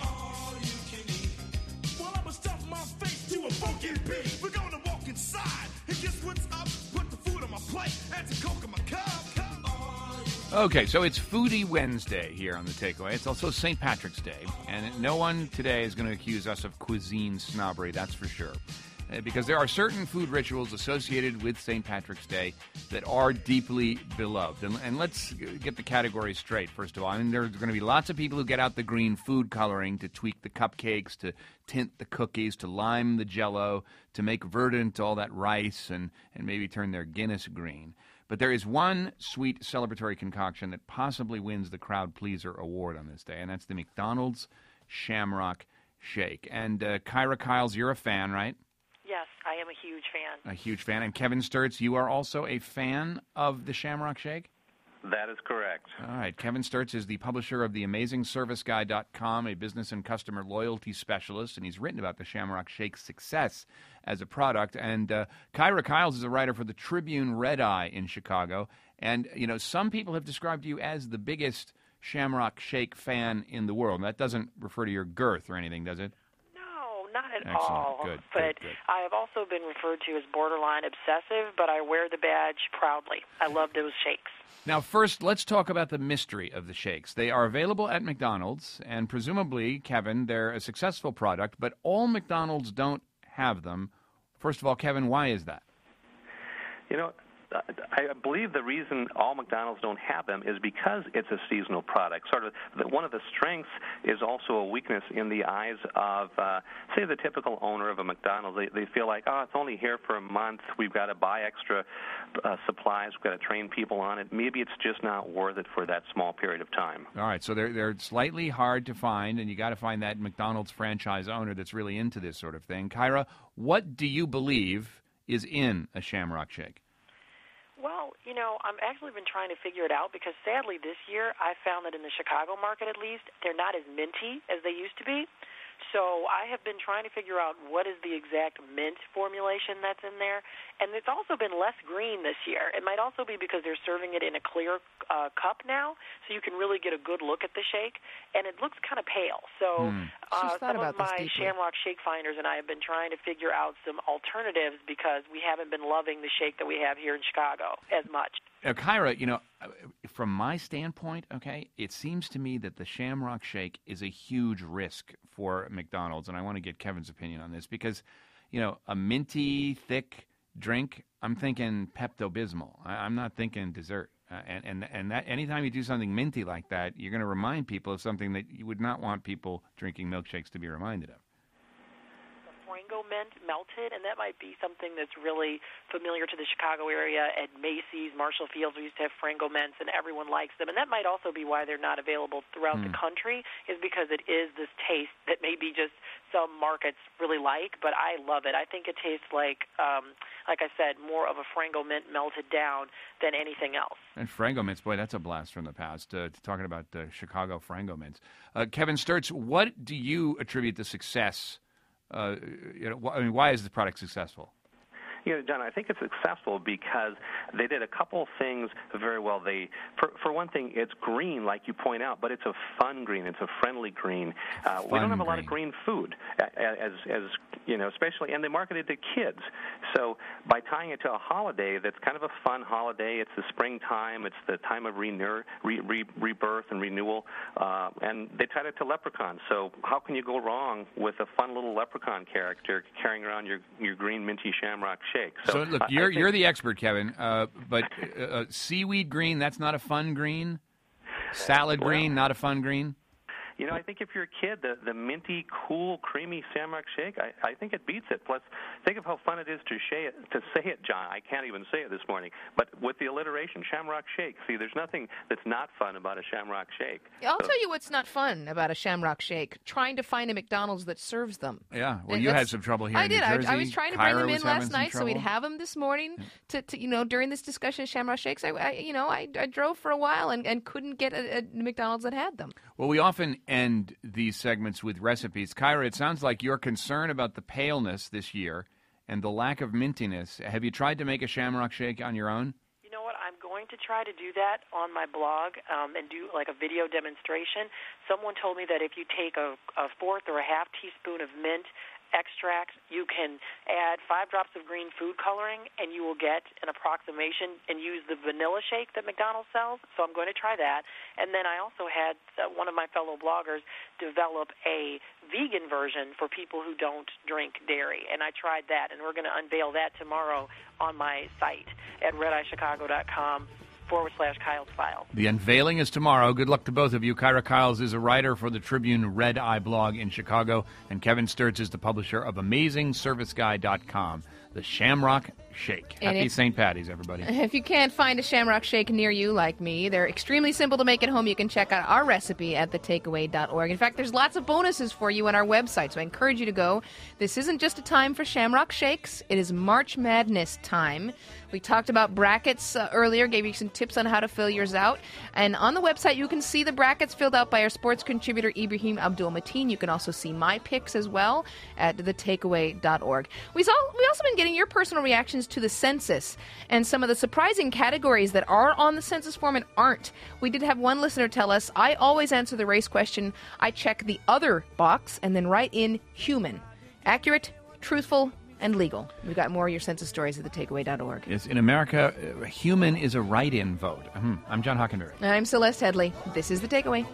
B: Okay, so it's Foodie Wednesday here on The Takeaway. It's also Saint Patrick's Day, and no one today is going to accuse us of cuisine snobbery, that's for sure. Uh, because there are certain food rituals associated with Saint Patrick's Day that are deeply beloved. And, and let's get the categories straight, first of all. I mean, there's going to be lots of people who get out the green food coloring to tweak the cupcakes, to tint the cookies, to lime the Jell-O, to make verdant all that rice, and, and maybe turn their Guinness green. But there is one sweet celebratory concoction that possibly wins the Crowd Pleaser Award on this day, and that's the McDonald's Shamrock Shake. And uh, Kyra Kyles, you're a fan, right?
H: Yes, I am a huge fan.
B: A huge fan. And Kevin Sturtz, you are also a fan of the Shamrock Shake?
I: That is correct.
B: All right. Kevin Sturtz is the publisher of the amazing service guy dot com, a business and customer loyalty specialist, and he's written about the Shamrock Shake's success as a product. And uh, Kyra Kyles is a writer for the Tribune Red Eye in Chicago. And, you know, some people have described you as the biggest Shamrock Shake fan in the world. And that doesn't refer to your girth or anything, does it?
H: No, not at
B: Excellent.
H: all.
B: Good,
H: but
B: good, good.
H: I have also been referred to as borderline obsessive, but I wear the badge proudly. I love those shakes.
B: Now, first, let's talk about the mystery of the shakes. They are available at McDonald's, and presumably, Kevin, they're a successful product, but all McDonald's don't have them. First of all, Kevin, why is that?
I: You know, I believe the reason all McDonald's don't have them is because it's a seasonal product. Sort of the, one of the strengths is also a weakness in the eyes of, uh, say, the typical owner of a McDonald's. They, they feel like, oh, it's only here for a month. We've got to buy extra uh, supplies. We've got to train people on it. Maybe it's just not worth it for that small period of time.
B: All right, so they're, they're slightly hard to find, and you got to find that McDonald's franchise owner that's really into this sort of thing. Kyra, what do you believe is in a Shamrock Shake?
H: Well, you know, I've actually been trying to figure it out because sadly this year I found that in the Chicago market at least, they're not as minty as they used to be. So I have been trying to figure out what is the exact mint formulation that's in there. And it's also been less green this year. It might also be because they're serving it in a clear uh, cup now, so you can really get a good look at the shake. And it looks kind of pale. So
D: Hmm.
H: uh,
D: She's thought
H: some
D: about
H: of
D: this
H: my
D: deeply.
H: Shamrock Shake finders and I have been trying to figure out some alternatives because we haven't been loving the shake that we have here in Chicago as much.
B: Now, Kyra, you know, from my standpoint, okay, it seems to me that the Shamrock Shake is a huge risk for McDonald's, and I want to get Kevin's opinion on this because, you know, a minty, thick drink, I'm thinking Pepto-Bismol. I, I'm not thinking dessert. Uh, and and and that anytime you do something minty like that, you're going to remind people of something that you would not want people drinking milkshakes to be reminded of.
H: Frango mint melted, and that might be something that's really familiar to the Chicago area. At Macy's, Marshall Fields, we used to have Frango mints, and everyone likes them. And that might also be why they're not available throughout
B: Mm.
H: the country, is because it is this taste that maybe just some markets really like, but I love it. I think it tastes like, um, like I said, more of a Frango mint melted down than anything else.
B: And Frango Mints, boy, that's a blast from the past, uh, talking about uh, Chicago Frango Mints. Uh, Kevin Sturtz, what do you attribute the success Uh, you know, wh- I mean, why is the product successful?
I: You know, John, I think it's successful because they did a couple things very well. They, for, for one thing, it's green, like you point out, but it's a fun green. It's a friendly green. Uh, we don't have a lot of green food, as, as you know, especially, and they market it to kids. So by tying it to a holiday that's kind of a fun holiday, it's the springtime, it's the time of renew, re, re, rebirth and renewal, uh, and they tied it to leprechauns. So how can you go wrong with a fun little leprechaun character carrying around your, your green minty Shamrock Shake?
B: So,
I: So,
B: look,
I: I- I
B: you're
I: think-
B: you're the expert, Kevin. Uh, but uh, uh, seaweed green, that's not a fun green. Salad
I: Well-
B: green, not a fun green.
I: You know, I think if you're a kid, the, the minty, cool, creamy Shamrock Shake, I, I think it beats it. Plus, think of how fun it is to, say it, to say it, John. I can't even say it this morning. But with the alliteration, Shamrock Shake. See, there's nothing that's not fun about a Shamrock Shake.
D: I'll
I: So-
D: tell you what's not fun about a Shamrock Shake: trying to find a McDonald's that serves them.
B: Yeah, well,
D: And
B: you had
D: that's-
B: some trouble here
D: I
B: in
D: did.
B: New
D: I,
B: Jersey.
D: I was trying to bring
B: Kyra
D: them in
B: was having
D: last
B: some
D: night, so we'd
B: trouble.
D: have them this morning. To, to you know, during this discussion of Shamrock Shakes, I, I you know I, I drove for a while and, and couldn't get a, a McDonald's that had them.
B: Well, we often end these segments with recipes. Kyra, it sounds like you're concerned about the paleness this year and the lack of mintiness. Have you tried to make a Shamrock Shake on your own?
H: You know what? I'm going to try to do that on my blog um, and do like a video demonstration. Someone told me that if you take a, a fourth or a half teaspoon of mint extract, you can add five drops of green food coloring, and you will get an approximation and use the vanilla shake that McDonald's sells. So I'm going to try that. And then I also had uh, one of my fellow bloggers develop a vegan version for people who don't drink dairy, and I tried that, and we're going to unveil that tomorrow on my site at red eye chicago dot com forward slash Kyle's File.
B: The unveiling is tomorrow. Good luck to both of you. Kyra Kyles is a writer for the Tribune Red Eye blog in Chicago, and Kevin Sturtz is the publisher of amazing service guy dot com, the Shamrock Shake.
D: And
B: Happy
D: if-
B: Saint Patty's, everybody.
D: If you can't find a Shamrock Shake near you, like me, they're extremely simple to make at home. You can check out our recipe at the takeaway dot org. In fact, there's lots of bonuses for you on our website, so I encourage you to go. This isn't just a time for Shamrock Shakes. It is March Madness time. We talked about brackets uh, earlier, gave you some tips on how to fill yours out. And on the website, you can see the brackets filled out by our sports contributor, Ibrahim Abdul-Mateen. You can also see my picks as well at the takeaway dot org. We saw, we also been getting your personal reactions to the census and some of the surprising categories that are on the census form and aren't. We did have one listener tell us, I always answer the race question. I check the other box and then write in human. Accurate, truthful, and legal. We've got more of your census stories at the takeaway dot org.
B: Yes, in America, uh, human is a write-in vote. Hmm. I'm John Hockenberry.
D: And I'm Celeste Headley. This is The Takeaway.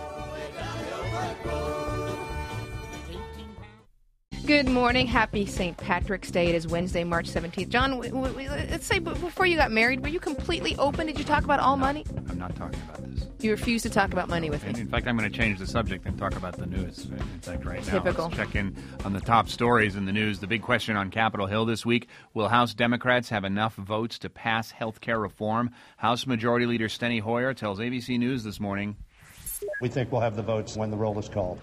D: Good morning. Happy Saint Patrick's Day. It is Wednesday, March seventeenth. John, w- w- let's say before you got married, were you completely open? Did you talk about all money?
B: I'm not talking about this.
D: You refuse to talk about money with me.
B: And in fact, I'm going to change the subject and talk about the news. In fact, right now,
D: Typical.
B: let's check in on the top stories in the news. The big question on Capitol Hill this week, will House Democrats have enough votes to pass health care reform? House Majority Leader Steny Hoyer tells A B C News this morning.
E: We think we'll have the votes when the roll is called.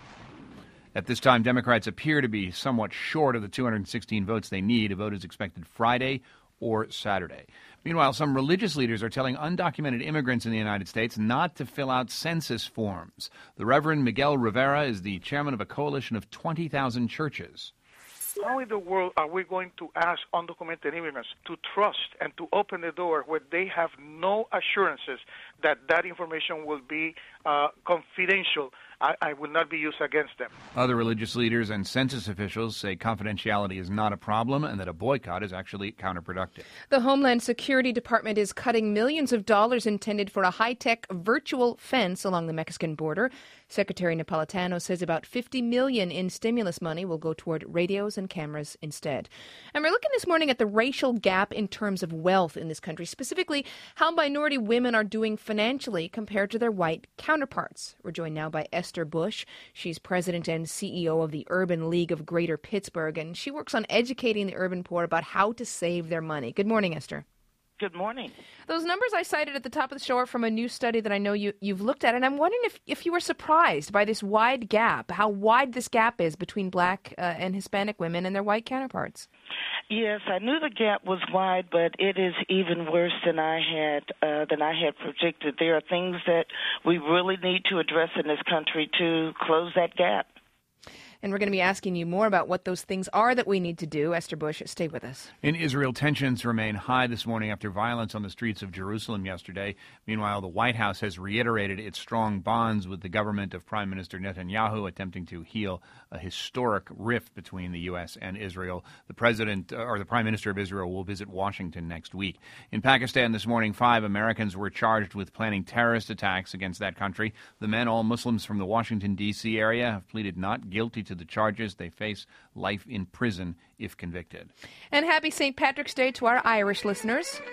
B: At this time, Democrats appear to be somewhat short of the two hundred sixteen votes they need. A vote is expected Friday or Saturday. Meanwhile, some religious leaders are telling undocumented immigrants in the United States not to fill out census forms. The Reverend Miguel Rivera is the chairman of a coalition of twenty thousand churches.
J: How in the world are we going to ask undocumented immigrants to trust and to open the door where they have no assurances that that information will be uh, confidential? I, I will not be used against them.
B: Other religious leaders and census officials say confidentiality is not a problem and that a boycott is actually counterproductive.
D: The Homeland Security Department is cutting millions of dollars intended for a high-tech virtual fence along the Mexican border. Secretary Napolitano says about fifty million dollars in stimulus money will go toward radios and cameras instead. And we're looking this morning at the racial gap in terms of wealth in this country, specifically how minority women are doing financially compared to their white counterparts. We're joined now by Esther Bush. She's president and C E O of the Urban League of Greater Pittsburgh, and she works on educating the urban poor about how to save their money. Good morning, Esther.
K: Good morning.
D: Those numbers I cited at the top of the show are from a new study that I know you, you've looked at, and I'm wondering if, if you were surprised by this wide gap, how wide this gap is between black uh, and Hispanic women and their white counterparts.
K: Yes, I knew the gap was wide, but it is even worse than I had uh, than I had predicted. There are things that we really need to address in this country to close that gap.
D: And we're going to be asking you more about what those things are that we need to do. Esther Bush, stay with us.
B: In Israel, tensions remain high this morning after violence on the streets of Jerusalem yesterday. Meanwhile, the White House has reiterated its strong bonds with the government of Prime Minister Netanyahu, attempting to heal a historic rift between the U S and Israel. The president, or the Prime Minister of Israel, will visit Washington next week. In Pakistan this morning, five Americans were charged with planning terrorist attacks against that country. The men, all Muslims from the Washington, D C area, have pleaded not guilty to to the charges. They face life in prison if convicted.
D: And happy Saint Patrick's Day to our Irish listeners.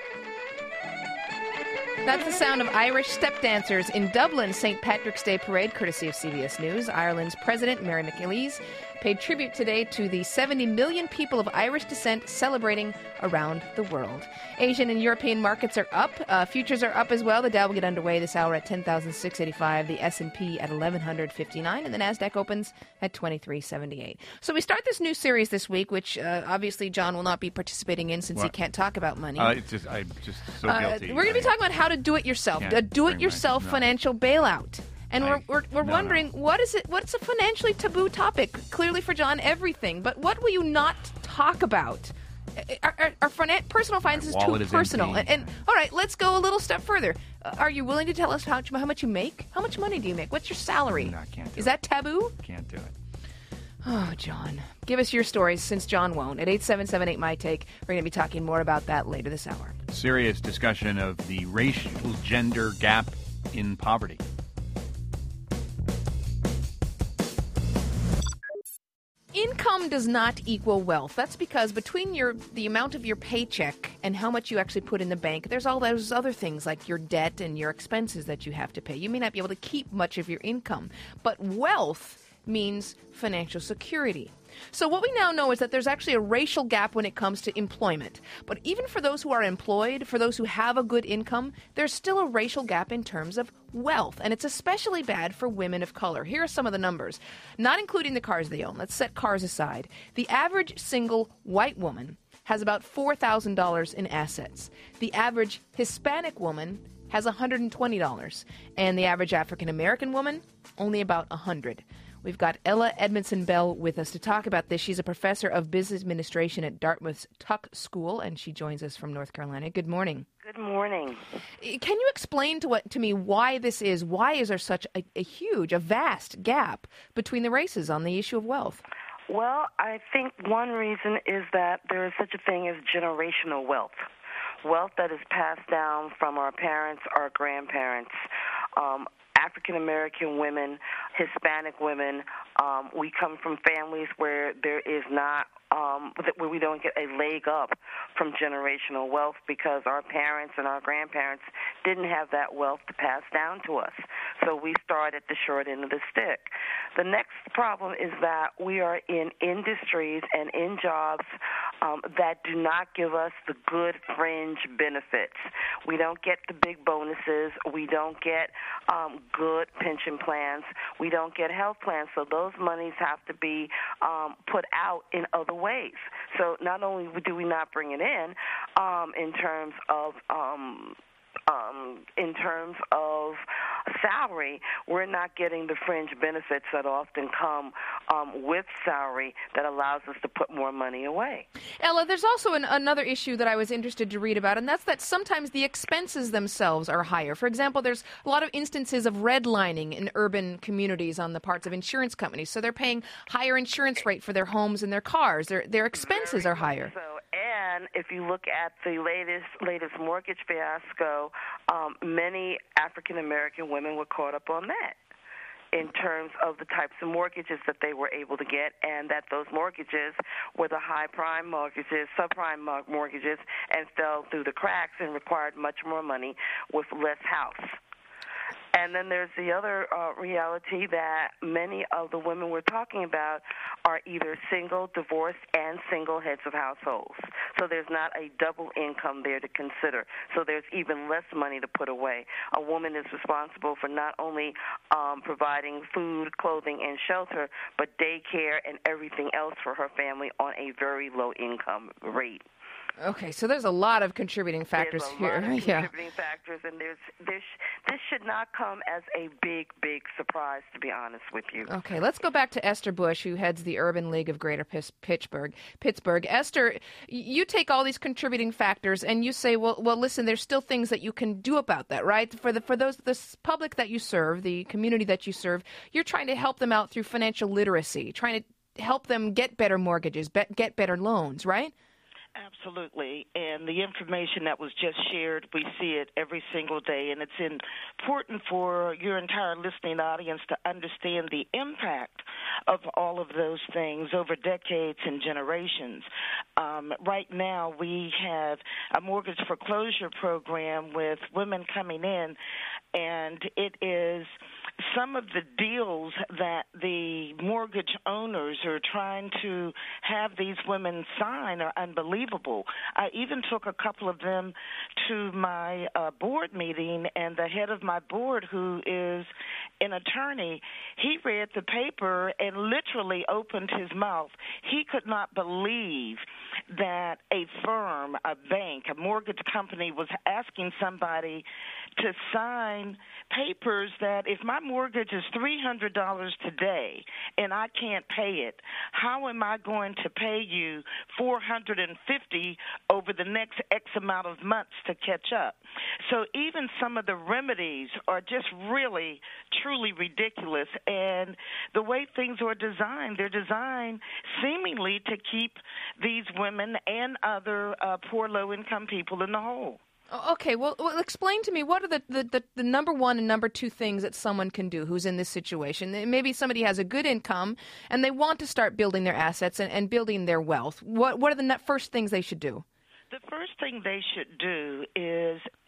D: That's the sound of Irish step dancers in Dublin's Saint Patrick's Day parade, courtesy of C B S News. Ireland's President, Mary McAleese, paid tribute today to the seventy million people of Irish descent celebrating around the world. Asian and European markets are up. Uh, futures are up as well. The Dow will get underway this hour at ten thousand six hundred eighty-five, the S and P at eleven fifty-nine, and the NASDAQ opens at twenty-three seventy-eight. So we start this new series this week, which uh, obviously John will not be participating in since
B: What?
D: he can't talk about money.
B: Uh, it's just, I'm just so
D: Uh,
B: guilty.
D: we're going to be talking about how to do it yourself,
B: Can't
D: a do-it-yourself
B: bring my- no.
D: financial bailout. And
B: I-
D: we're we're, we're
B: no,
D: wondering what is it? What's a financially taboo topic? Clearly for John, everything. But what will you not talk about? Are, are, are finan- personal finances too
B: wallet is
D: personal?
B: empty.
D: And, and all right, let's go a little step further. Uh, are you willing to tell us how much, how much you make? How much money do you make? What's your salary?
B: No, I can't do
D: is that taboo?
B: Can't do it.
D: Oh, John. Give us your stories, since John won't. At eight seven seven eight, my take. We're going to be talking more about that later this hour.
B: Serious discussion of the racial gender gap in poverty.
D: Income does not equal wealth. That's because between your the amount of your paycheck and how much you actually put in the bank, there's all those other things like your debt and your expenses that you have to pay. You may not be able to keep much of your income, but wealth means financial security. So what we now know is that there's actually a racial gap when it comes to employment. But even for those who are employed, for those who have a good income, there's still a racial gap in terms of wealth. And it's especially bad for women of color. Here are some of the numbers, not including the cars they own. Let's set cars aside. The average single white woman has about four thousand dollars in assets. The average Hispanic woman has one hundred twenty dollars. And the average African-American woman, only about one hundred dollars. We've got Ella Edmondson Bell with us to talk about this. She's a professor of business administration at Dartmouth's Tuck School, and she joins us from North Carolina. Good morning.
L: Good morning.
D: Can you explain to what to me why this is? Why is there such a, a huge, a vast gap between the races on the issue of wealth?
L: Well, I think one reason is that there is such a thing as generational wealth. Wealth that is passed down from our parents, our grandparents, um, African-American women, Hispanic women. Um, we come from families where there is not, um, where we don't get a leg up from generational wealth because our parents and our grandparents didn't have that wealth to pass down to us. So we start at the short end of the stick. The next problem is that we are in industries and in jobs um, that do not give us the good fringe benefits. We don't get the big bonuses. We don't get um, good pension plans. We don't get health plans. So those monies have to be um, put out in other ways. So not only do we not bring it in, um, in terms of um, Um, in terms of salary, we're not getting the fringe benefits that often come um, with salary that allows us to put more money away.
D: Ella, there's also an, another issue that I was interested to read about, and that's that sometimes the expenses themselves are higher. For example, there's a lot of instances of redlining in urban communities on the parts of insurance companies, so they're paying higher insurance rate for their homes and their cars. Their, their expenses
L: Very
D: are higher.
L: So. And if you look at the latest latest mortgage fiasco, um, many African-American women were caught up on that in terms of the types of mortgages that they were able to get, and that those mortgages were the high-prime mortgages, subprime mortgages, and fell through the cracks and required much more money with less house. And then there's the other uh, reality that many of the women we're talking about are either single, divorced, and single heads of households. So there's not a double income there to consider. So there's even less money to put away. A woman is responsible for not only um, providing food, clothing, and shelter, but daycare and everything else for her family on a very low income rate.
D: Okay, so there's a lot of contributing factors
L: there's a
D: here.
L: Lot of
D: yeah.
L: contributing factors, and there's this. This should not come as a big, big surprise, to be honest with you.
D: Okay, let's go back to Esther Bush, who heads the Urban League of Greater Pittsburgh. Pittsburgh. Esther, you take all these contributing factors and you say, well, well, listen, there's still things that you can do about that, right? For the for those the public that you serve, the community that you serve, you're trying to help them out through financial literacy, trying to help them get better mortgages, be, get better loans, right?
K: Absolutely. And the information that was just shared, we see it every single day. And it's important for your entire listening audience to understand the impact of all of those things over decades and generations. Um, right now, we have a mortgage foreclosure program with women coming in, and it is some of the deals that the mortgage owners are trying to have these women sign are unbelievable. I even took a couple of them to my uh, board meeting, and the head of my board, who is an attorney, he read the paper and literally opened his mouth. He could not believe that a firm, a bank, a mortgage company was asking somebody to sign papers that if my mortgage is three hundred dollars today and I can't pay it, how am I going to pay you four hundred fifty dollars over the next X amount of months to catch up? So even some of the remedies are just really, truly ridiculous. And the way things are designed, they're designed seemingly to keep these women and other uh, poor, low-income people in the hole.
D: Okay, well, well, explain to me, what are the, the, the, the number one and number two things that someone can do who's in this situation? Maybe somebody has a good income and they want to start building their assets and, and building their wealth. What, what are the first things they should do?
K: The first thing they should do is put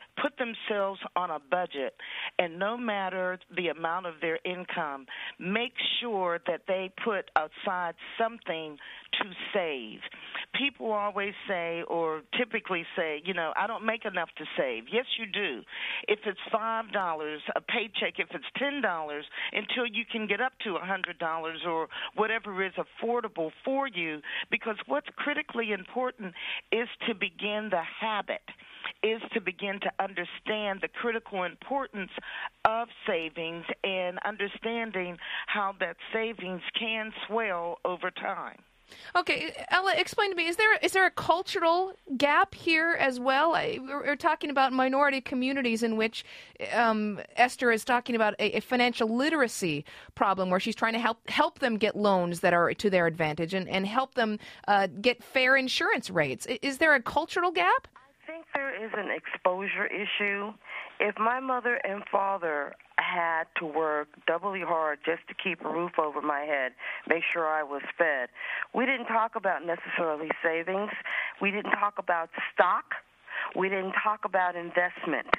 K: themselves on a budget, and no matter the amount of their income, make sure that they put aside something to save. People always say, or typically say, you know, I don't make enough to save. Yes, you do. If it's five dollars a paycheck, if it's ten dollars, until you can get up to one hundred dollars or whatever is affordable for you, because what's critically important is to begin the habit, is to begin to understand the critical importance of savings and understanding how that savings can swell over time.
D: Okay, Ella, explain to me, is there is there a cultural gap here as well? I, we're talking about minority communities in which um, Esther is talking about a, a financial literacy problem where she's trying to help help them get loans that are to their advantage and, and help them uh, get fair insurance rates. Is there a cultural gap?
L: I think there is an exposure issue. If my mother and father had to work doubly hard just to keep a roof over my head, make sure I was fed, we didn't talk about necessarily savings. We didn't talk about stock. We didn't talk about investment.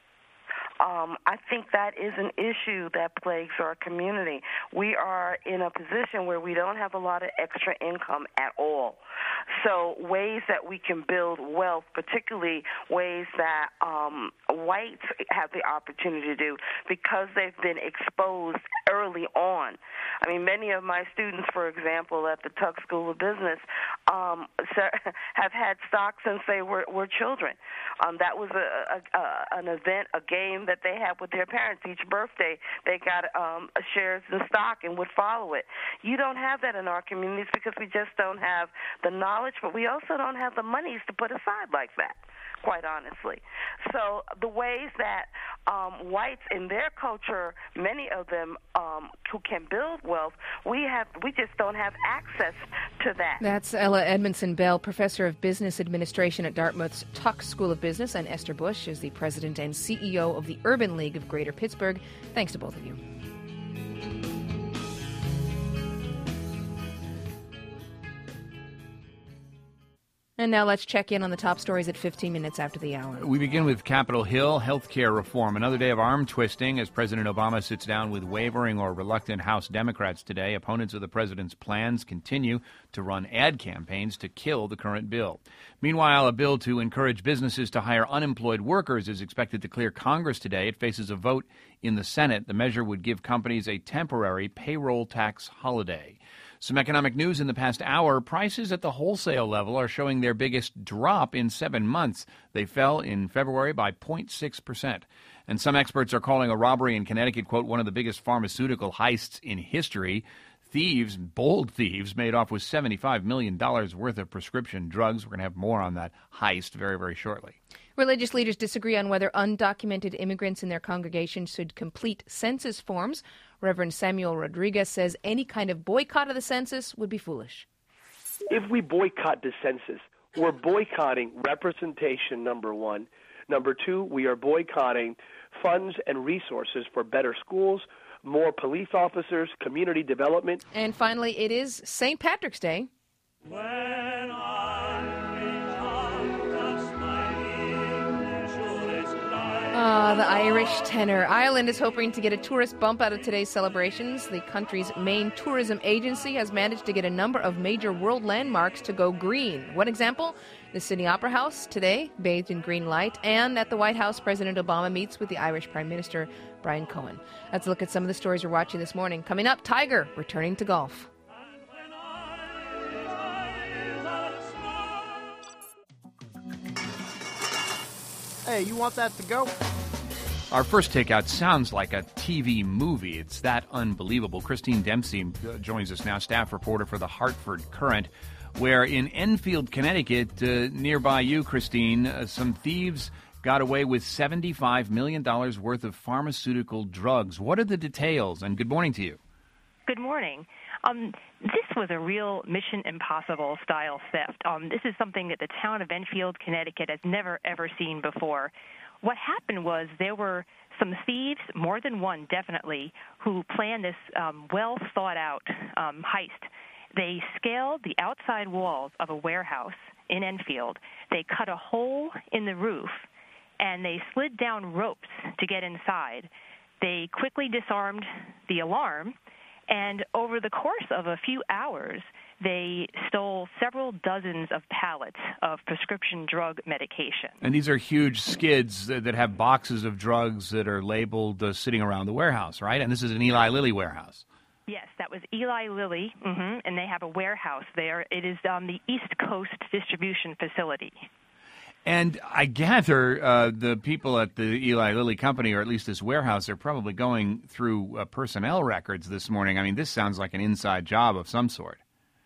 L: Um, I think that is an issue that plagues our community. We are in a position where we don't have a lot of extra income at all. So ways that we can build wealth, particularly ways that um, whites have the opportunity to do because they've been exposed early on. I mean, many of my students, for example, at the Tuck School of Business um, have had stock since they were, were children. Um, that was a, a, a, an event, a game that they had with their parents. Each birthday, they got um, shares in stock and would follow it. You don't have that in our communities because we just don't have the knowledge, but we also don't have the monies to put aside like that, quite honestly. So the ways that um, whites in their culture, many of them um, who can build wealth, we have, we just don't have access to that.
D: That's Ella Edmondson Bell, professor of business administration at Dartmouth's Tuck School of Business, and Esther Bush is the president and C E O of the Urban League of Greater Pittsburgh. Thanks to both of you. And now let's check in on the top stories at fifteen minutes after the hour.
B: We begin with Capitol Hill healthcare reform. Another day of arm twisting as President Obama sits down with wavering or reluctant House Democrats today. Opponents of the president's plans continue to run ad campaigns to kill the current bill. Meanwhile, a bill to encourage businesses to hire unemployed workers is expected to clear Congress today. It faces a vote in the Senate. The measure would give companies a temporary payroll tax holiday. Some economic news in the past hour. Prices at the wholesale level are showing their biggest drop in seven months. They fell in February by zero point six percent. And some experts are calling a robbery in Connecticut, quote, one of the biggest pharmaceutical heists in history. Thieves, bold thieves, made off with seventy-five million dollars worth of prescription drugs. We're going to have more on that heist very, very shortly.
D: Religious leaders disagree on whether undocumented immigrants in their congregation should complete census forms. Reverend Samuel Rodriguez says any kind of boycott of the census would be foolish.
M: If we boycott the census, we're boycotting representation, number one. Number two, we are boycotting funds and resources for better schools, more police officers, community development.
D: And finally, it is Saint Patrick's Day.
A: When I
D: Ah, the Irish tenor. Ireland is hoping to get a tourist bump out of today's celebrations. The country's main tourism agency has managed to get a number of major world landmarks to go green. One example, the Sydney Opera House today, bathed in green light. And at the White House, President Obama meets with the Irish Prime Minister, Brian Cohen. Let's look at some of the stories we're watching this morning. Coming up, Tiger returning to golf.
N: Hey, you want that to go?
B: Our first takeout sounds like a T V movie. It's that unbelievable. Christine Dempsey joins us now, staff reporter for the Hartford Courant, where in Enfield, Connecticut, uh, nearby you, Christine, uh, some thieves got away with seventy-five million dollars worth of pharmaceutical drugs. What are the details? And good morning to you.
O: Good morning. Um, this was a real Mission Impossible style theft. Um, this is something that the town of Enfield, Connecticut has never, ever seen before. What happened was there were some thieves, more than one definitely, who planned this um, well-thought-out um, heist. They scaled the outside walls of a warehouse in Enfield. They cut a hole in the roof, and they slid down ropes to get inside. They quickly disarmed the alarm, and over the course of a few hours, they stole several dozens of pallets of prescription drug medication.
B: And these are huge skids that that have boxes of drugs that are labeled uh, sitting around the warehouse, right? And this is an Eli Lilly warehouse.
O: Yes, that was Eli Lilly, mm-hmm, and they have a warehouse there. It is on the East Coast distribution facility.
B: And I gather uh, the people at the Eli Lilly company, or at least this warehouse, are probably going through uh, personnel records this morning. I mean, this sounds like an inside job of some sort.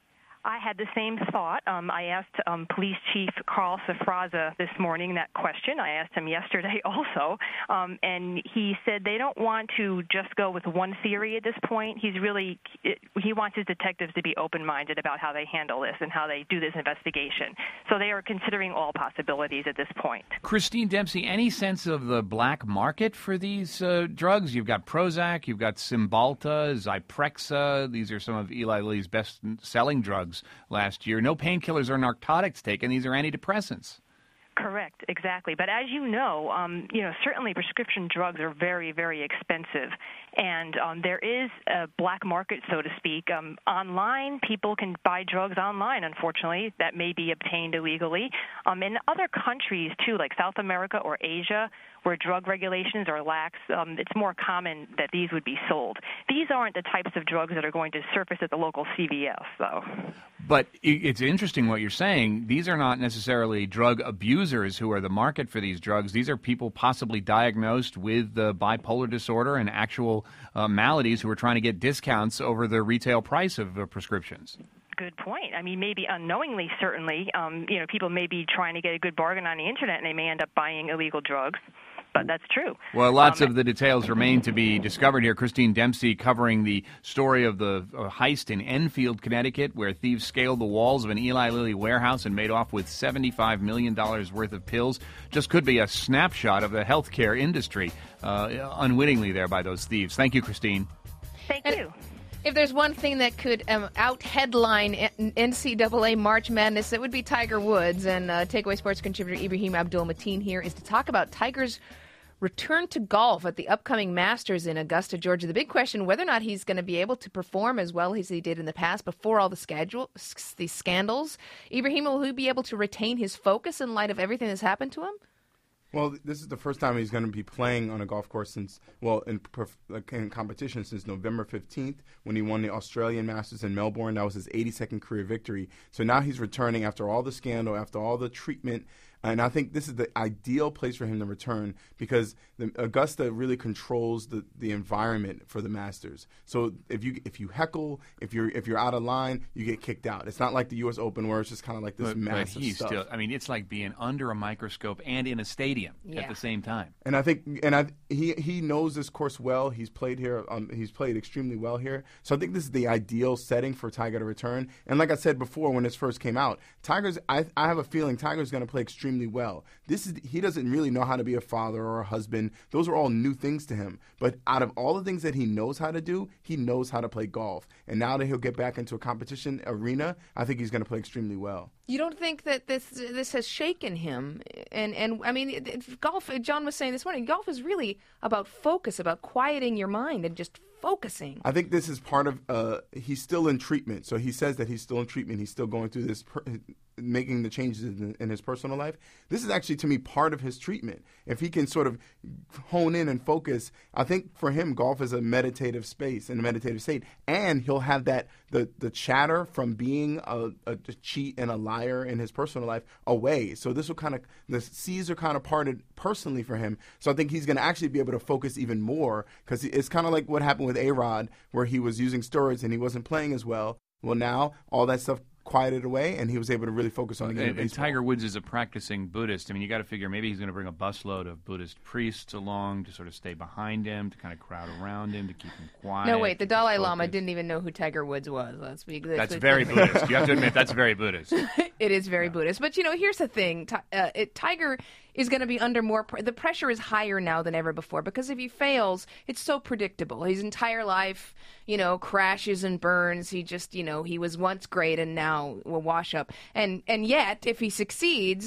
O: I had the same thought. Um, I asked um, Police Chief Carl Safraza this morning that question. I asked him yesterday also, um, and he said they don't want to just go with one theory at this point. He's really he wants his detectives to be open-minded about how they handle this and how they do this investigation. So they are considering all possibilities at this point.
B: Christine Dempsey, any sense of the black market for these uh, drugs? You've got Prozac, you've got Cymbalta, Zyprexa. These are some of Eli Lilly's best-selling drugs last year. No painkillers or narcotics taken. These are antidepressants.
O: Correct, exactly. But as you know, um, you know, certainly prescription drugs are very, very expensive, and um, there is a black market, so to speak. Um, online, people can buy drugs online. Unfortunately, that may be obtained illegally. Um, in other countries too, like South America or Asia, where drug regulations are lax, um, it's more common that these would be sold. These aren't the types of drugs that are going to surface at the local C V S, though.
B: But it's interesting what you're saying. These are not necessarily drug abusers who are the market for these drugs. These are people possibly diagnosed with uh, bipolar disorder and actual uh, maladies who are trying to get discounts over the retail price of uh, prescriptions.
O: Good point. I mean, maybe unknowingly, certainly, um, you know, people may be trying to get a good bargain on the Internet, and they may end up buying illegal drugs. But that's true.
B: Well, lots
O: um,
B: of the details remain to be discovered here. Christine Dempsey covering the story of the uh, heist in Enfield, Connecticut, where thieves scaled the walls of an Eli Lilly warehouse and made off with seventy-five million dollars worth of pills. Just could be a snapshot of the healthcare industry, uh, unwittingly there by those thieves. Thank you, Christine.
O: Thank
D: and
O: you.
D: If there's one thing that could um, out-headline N C double A March Madness, it would be Tiger Woods. And uh, Takeaway Sports contributor Ibrahim Abdul-Mateen here is to talk about Tiger's return to golf at the upcoming Masters in Augusta, Georgia. The big question, whether or not he's going to be able to perform as well as he did in the past before all the schedule, these scandals. Ibrahim, will he be able to retain his focus in light of everything that's happened to him?
P: Well, this is the first time he's going to be playing on a golf course since, well, in, in competition since November fifteenth when he won the Australian Masters in Melbourne. That was his eighty-second career victory. So now he's returning after all the scandal, after all the treatment. And I think this is the ideal place for him to return because the, Augusta really controls the, the environment for the Masters. So if you if you heckle, if you're if you're out of line, you get kicked out. It's not like the U S Open where it's just kind of like this
B: but,
P: massive
B: but he's
P: stuff.
B: Still, I mean, it's like being under a microscope and in a stadium
P: yeah.
B: at the same time.
P: And I think and I he he knows this course well. He's played here. Um, he's played extremely well here. So I think this is the ideal setting for Tiger to return. And like I said before, when this first came out, Tiger's. I I have a feeling Tiger's going to play extremely well. This is he doesn't really know how to be a father or a husband. Those are all new things to him. But out of all the things that he knows how to do, he knows how to play golf. And now that he'll get back into a competition arena, I think he's going to play extremely well.
D: You don't think that this this has shaken him? And, and I mean, it, it, golf, John was saying this morning, golf is really about focus, about quieting your mind and just focusing.
P: I think this is part of, uh, he's still in treatment. So he says that he's still in treatment. He's still going through this, per- making the changes in, in his personal life. This is actually, to me, part of his treatment. If he can sort of hone in and focus, I think for him, golf is a meditative space and a meditative state. And he'll have that, the, the chatter from being a, a, a cheat and a liar in his personal life away. So this will kind of, the seas are kind of parted personally for him. So I think he's going to actually be able to focus even more because it's kind of like what happened with A-Rod where he was using steroids and he wasn't playing as well. Well, now all that stuff quieted away, and he was able to really focus on the game.
B: And, and Tiger Woods is a practicing Buddhist. I mean, you got to figure maybe he's going to bring a busload of Buddhist priests along to sort of stay behind him, to kind of crowd around him, to keep him quiet.
D: No, wait, the Dalai Lama didn't even know who Tiger Woods was. Let's be. Let's
B: that's very Buddhist. You have to admit that's very Buddhist.
D: It is very yeah. Buddhist. But you know, here's the thing: uh, it, Tiger is going to be under more. Pr- the pressure is higher now than ever before because if he fails, it's so predictable. His entire life, you know, crashes and burns. He just, you know, he was once great and now will wash up. And and yet, if he succeeds,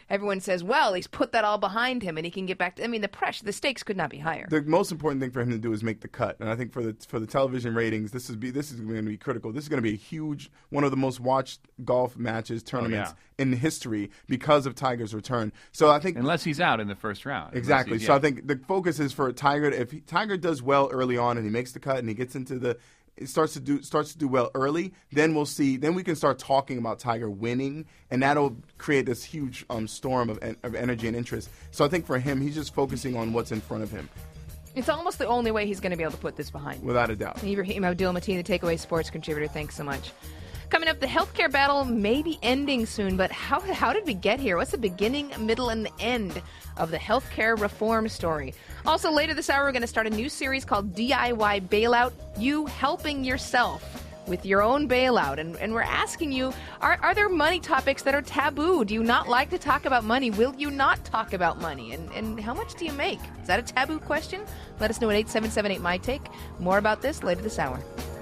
D: everyone says, well, he's put that all behind him and he can get back to, I mean, the pressure, the stakes could not be higher.
P: The most important thing for him to do is make the cut. And I think for the for the television ratings, this is be this is going to be critical. This is going to be a huge, one of the most watched golf matches, tournaments
B: oh, yeah.
P: in history because of Tiger's return. So I think
B: unless he's out in the first round.
P: Exactly. So I think the focus is for Tiger. If he, Tiger does well early on and he makes the cut and he gets into the it starts to do starts to do well early, then we'll see. Then we can start talking about Tiger winning, and that'll create this huge um, storm of, en- of energy and interest. So I think for him, he's just focusing on what's in front of him.
D: It's almost the only way he's going to be able to put this behind.
P: Without a doubt.
D: Ibrahim Abdul-Mateen, the Takeaway Sports contributor, thanks so much. Coming up, the healthcare battle may be ending soon, but how how did we get here? What's the beginning, middle, and the end of the healthcare reform story? Also, later this hour, we're going to start a new series called D I Y Bailout, You Helping Yourself with your own bailout. And, and we're asking you, are, are there money topics that are taboo? Do you not like to talk about money? Will you not talk about money? And, and how much do you make? Is that a taboo question? Let us know at eight seven seven eight, M Y Take. More about this later this hour.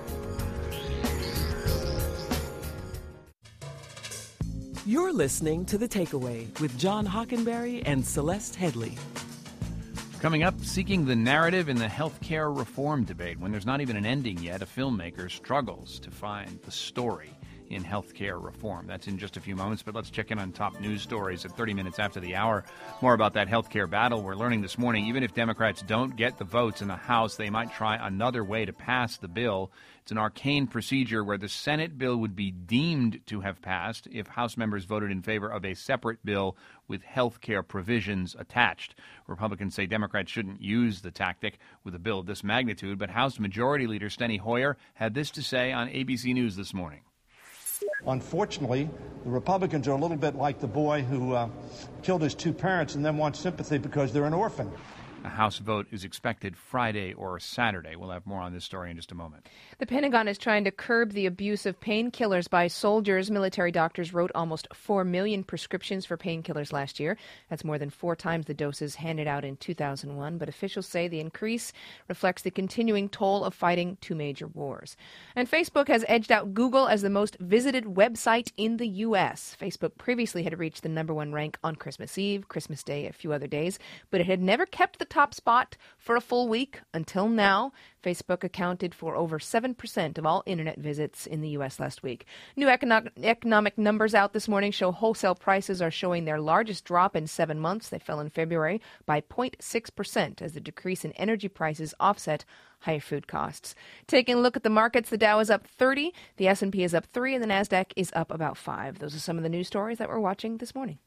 C: You're listening to The Takeaway with John Hockenberry and Celeste Headley.
B: Coming up, seeking the narrative in the healthcare reform debate. When there's not even an ending yet, a filmmaker struggles to find the story in healthcare reform. That's in just a few moments, but let's check in on top news stories at thirty minutes after the hour. More about that healthcare battle. We're learning this morning, even if Democrats don't get the votes in the House, they might try another way to pass the bill. It's an arcane procedure where the Senate bill would be deemed to have passed if House members voted in favor of a separate bill with health care provisions attached. Republicans say Democrats shouldn't use the tactic with a bill of this magnitude, but House Majority Leader Steny Hoyer had this to say on A B C News this morning.
E: Unfortunately, the Republicans are a little bit like the boy who uh, killed his two parents and then wants sympathy because they're an orphan.
B: A House vote is expected Friday or Saturday. We'll have more on this story in just a moment.
D: The Pentagon is trying to curb the abuse of painkillers by soldiers. Military doctors wrote almost four million prescriptions for painkillers last year. That's more than four times the doses handed out in two thousand one. But officials say the increase reflects the continuing toll of fighting two major wars. And Facebook has edged out Google as the most visited website in the U S. Facebook previously had reached the number one rank on Christmas Eve, Christmas Day, a few other days, but it had never kept the top spot for a full week until now. Facebook accounted for over seven percent of all internet visits in the U S last week. New economic, economic numbers out this morning show wholesale prices are showing their largest drop in seven months. They fell in February by zero point six percent as the decrease in energy prices offset higher food costs. Taking a look at the markets, the Dow is up thirty, the S and P is up three, and the Nasdaq is up about five. Those are some of the news stories that we're watching this morning.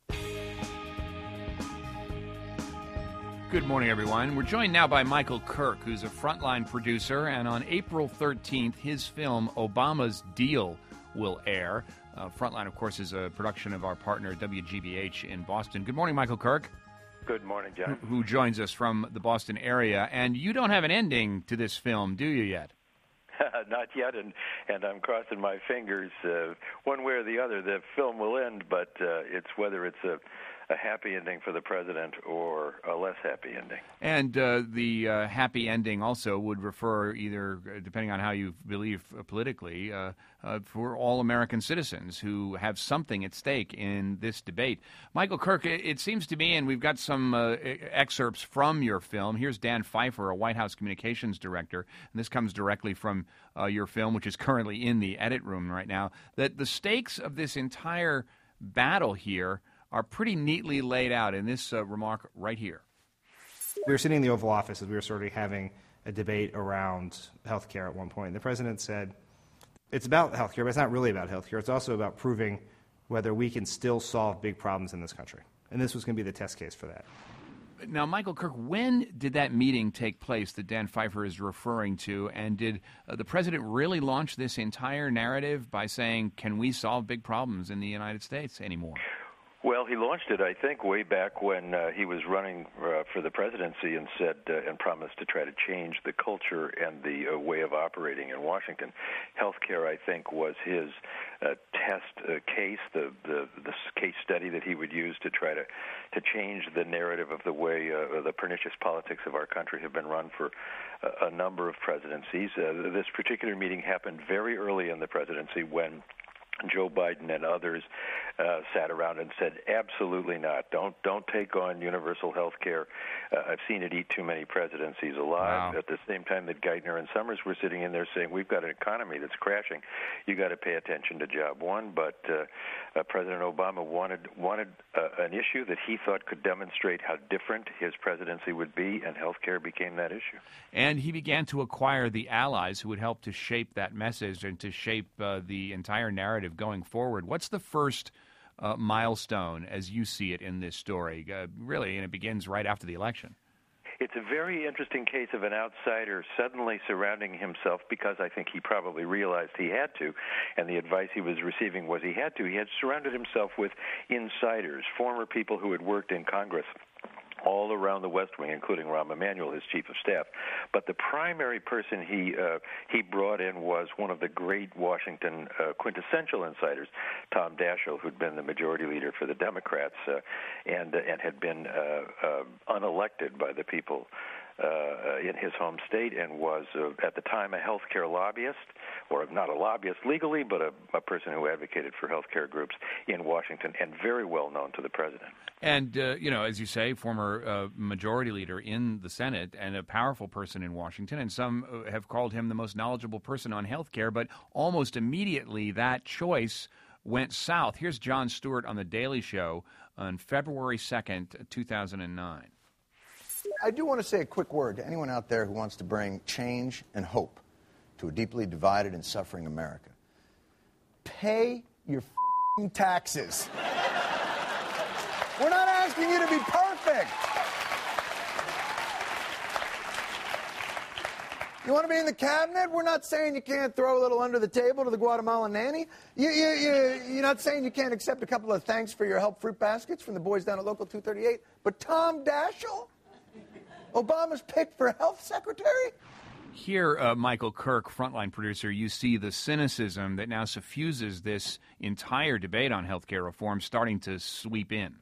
B: Good morning, everyone. We're joined now by Michael Kirk, who's a frontline producer, and on April thirteenth, his film Obama's Deal will air. Uh, Frontline, of course, is a production of our partner W G B H in Boston. Good morning, Michael Kirk.
Q: Good morning, John.
B: Who joins us from the Boston area. And you don't have an ending to this film, do you yet?
Q: Not yet, and, and I'm crossing my fingers. Uh, one way or the other, the film will end, but uh, it's whether it's a, a happy ending for the president or a less happy ending.
B: And uh, the uh, happy ending also would refer either, depending on how you believe uh, politically, uh, uh, for all American citizens who have something at stake in this debate. Michael Kirk, it, it seems to me, and we've got some uh, excerpts from your film. Here's Dan Pfeiffer, a White House communications director, and this comes directly from uh, your film, which is currently in the edit room right now, that the stakes of this entire battle here are pretty neatly laid out in this uh, remark right here.
R: We were sitting in the Oval Office as we were sort of having a debate around health care at one point. The president said, it's about health care, but it's not really about health care. It's also about proving whether we can still solve big problems in this country. And this was going to be the test case for that.
B: Now, Michael Kirk, when did that meeting take place that Dan Pfeiffer is referring to? And did uh, the president really launch this entire narrative by saying, can we solve big problems in the United States anymore?
Q: Well, he launched it, I think, way back when uh, he was running uh, for the presidency and said uh, and promised to try to change the culture and the uh, way of operating in Washington. Healthcare, I think, was his uh, test uh, case, the, the the case study that he would use to try to to change the narrative of the way uh, the pernicious politics of our country have been run for a, a number of presidencies. Uh, this particular meeting happened very early in the presidency when Joe Biden and others uh, sat around and said, absolutely not. Don't don't take on universal health care. Uh, I've seen it eat too many presidencies alive.
B: Wow.
Q: At the same time that Geithner and Summers were sitting in there saying, we've got an economy that's crashing. You got to pay attention to job one. But uh, uh, President Obama wanted wanted uh, an issue that he thought could demonstrate how different his presidency would be, and health care became that issue.
B: And he began to acquire the allies who would help to shape that message and to shape uh, the entire narrative going forward. What's the first uh, milestone, as you see it in this story? Uh, really, and it begins right after the election.
Q: It's a very interesting case of an outsider suddenly surrounding himself, because I think he probably realized he had to, and the advice he was receiving was he had to. He had surrounded himself with insiders, former people who had worked in Congress all around the West Wing, including Rahm Emanuel, his chief of staff. But the primary person he uh, he brought in was one of the great Washington uh, quintessential insiders, Tom Daschle, who'd been the majority leader for the Democrats uh, and uh, and had been uh, uh, unelected by the people Uh, in his home state, and was uh, at the time a healthcare lobbyist, or not a lobbyist legally, but a, a person who advocated for healthcare groups in Washington, and very well known to the president.
B: And, uh, you know, as you say, former uh, majority leader in the Senate and a powerful person in Washington, and some have called him the most knowledgeable person on health care, but almost immediately that choice went south. Here's Jon Stewart on The Daily Show on February second, two thousand nine.
S: I do want to say a quick word to anyone out there who wants to bring change and hope to a deeply divided and suffering America. Pay your f***ing taxes. We're not asking you to be perfect. You want to be in the cabinet? We're not saying you can't throw a little under the table to the Guatemalan nanny. You, you, you, you're not saying you can't accept a couple of thanks for your help fruit baskets from the boys down at Local two thirty-eight. But Tom Daschle? Obama's pick for health secretary?
B: Here, uh, Michael Kirk, Frontline producer, you see the cynicism that now suffuses this entire debate on health care reform starting to sweep in.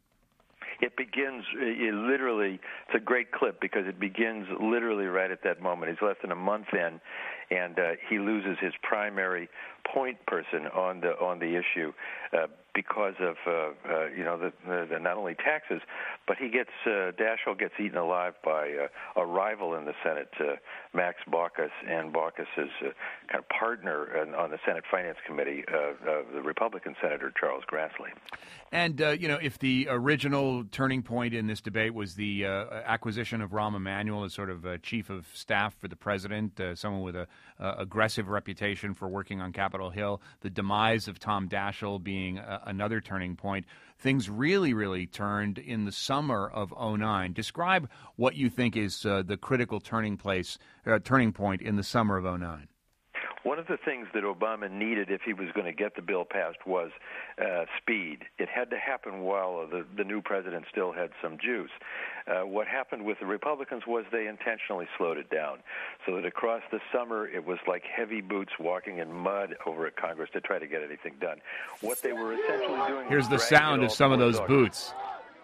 Q: It begins it literally, it's a great clip because it begins literally right at that moment. He's less than a month in, and uh, he loses his primary point person on the on the issue uh, because of uh, uh, you know the, the, the not only taxes, but he gets uh, Daschle gets eaten alive by uh, a rival in the Senate, uh, Max Baucus, and Baucus's uh, kind of partner in, on the Senate Finance Committee, uh, uh, the Republican Senator Charles Grassley.
B: And uh, you know, if the original turning point in this debate was the uh, acquisition of Rahm Emanuel as sort of a chief of staff for the president, uh, someone with a uh, aggressive reputation for working on Capitol Hill, the demise of Tom Daschle being uh, another turning point, things really, really turned in the summer of oh nine. Describe what you think is uh, the critical turning place, uh, turning point in the summer of oh nine.
Q: One of the things that Obama needed if he was going to get the bill passed was uh, speed. It had to happen while the, the new president still had some juice. Uh, what happened with the Republicans was they intentionally slowed it down, so that across the summer it was like heavy boots walking in mud over at Congress to try to get anything done. What they were essentially doing
B: Here's
Q: was
B: the
Q: dragging
B: sound
Q: it
B: of
Q: all
B: some of those
Q: towards
B: boots.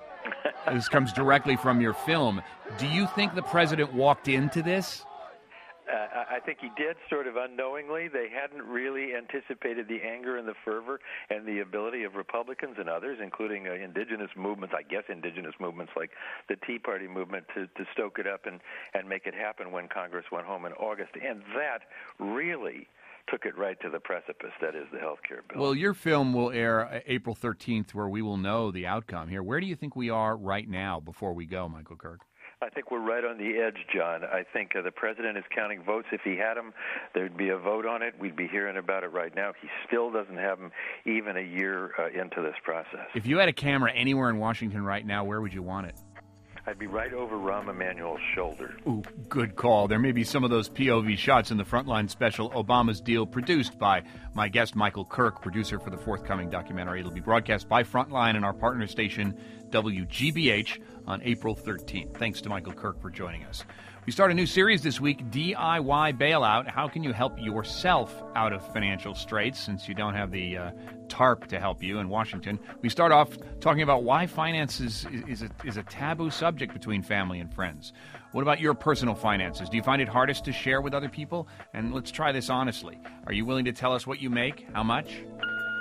B: This comes directly from your film. Do you think the president walked into this?
Q: Uh, I think he did, sort of unknowingly. They hadn't really anticipated the anger and the fervor and the ability of Republicans and others, including uh, indigenous movements, I guess indigenous movements like the Tea Party movement, to, to stoke it up and, and make it happen when Congress went home in August. And that really took it right to the precipice, that is the health care bill.
B: Well, your film will air April thirteenth, where we will know the outcome here. Where do you think we are right now before we go, Michael Kirk?
Q: I think we're right on the edge, John. I think uh, the president is counting votes. If he had them, there'd be a vote on it. We'd be hearing about it right now. He still doesn't have them even a year uh, into this process.
B: If you had a camera anywhere in Washington right now, where would you want it?
Q: I'd be right over Rahm Emanuel's shoulder.
B: Ooh, good call. There may be some of those P O V shots in the Frontline special, Obama's Deal, produced by my guest, Michael Kirk, producer for the forthcoming documentary. It'll be broadcast by Frontline and our partner station, W G B H, on April thirteenth. Thanks to Michael Kirk for joining us. We start a new series this week, D I Y Bailout. How can you help yourself out of financial straits since you don't have the uh, TARP to help you in Washington? We start off talking about why finances is, is, a, is a taboo subject between family and friends. What about your personal finances? Do you find it hardest to share with other people? And let's try this honestly. Are you willing to tell us what you make? How much?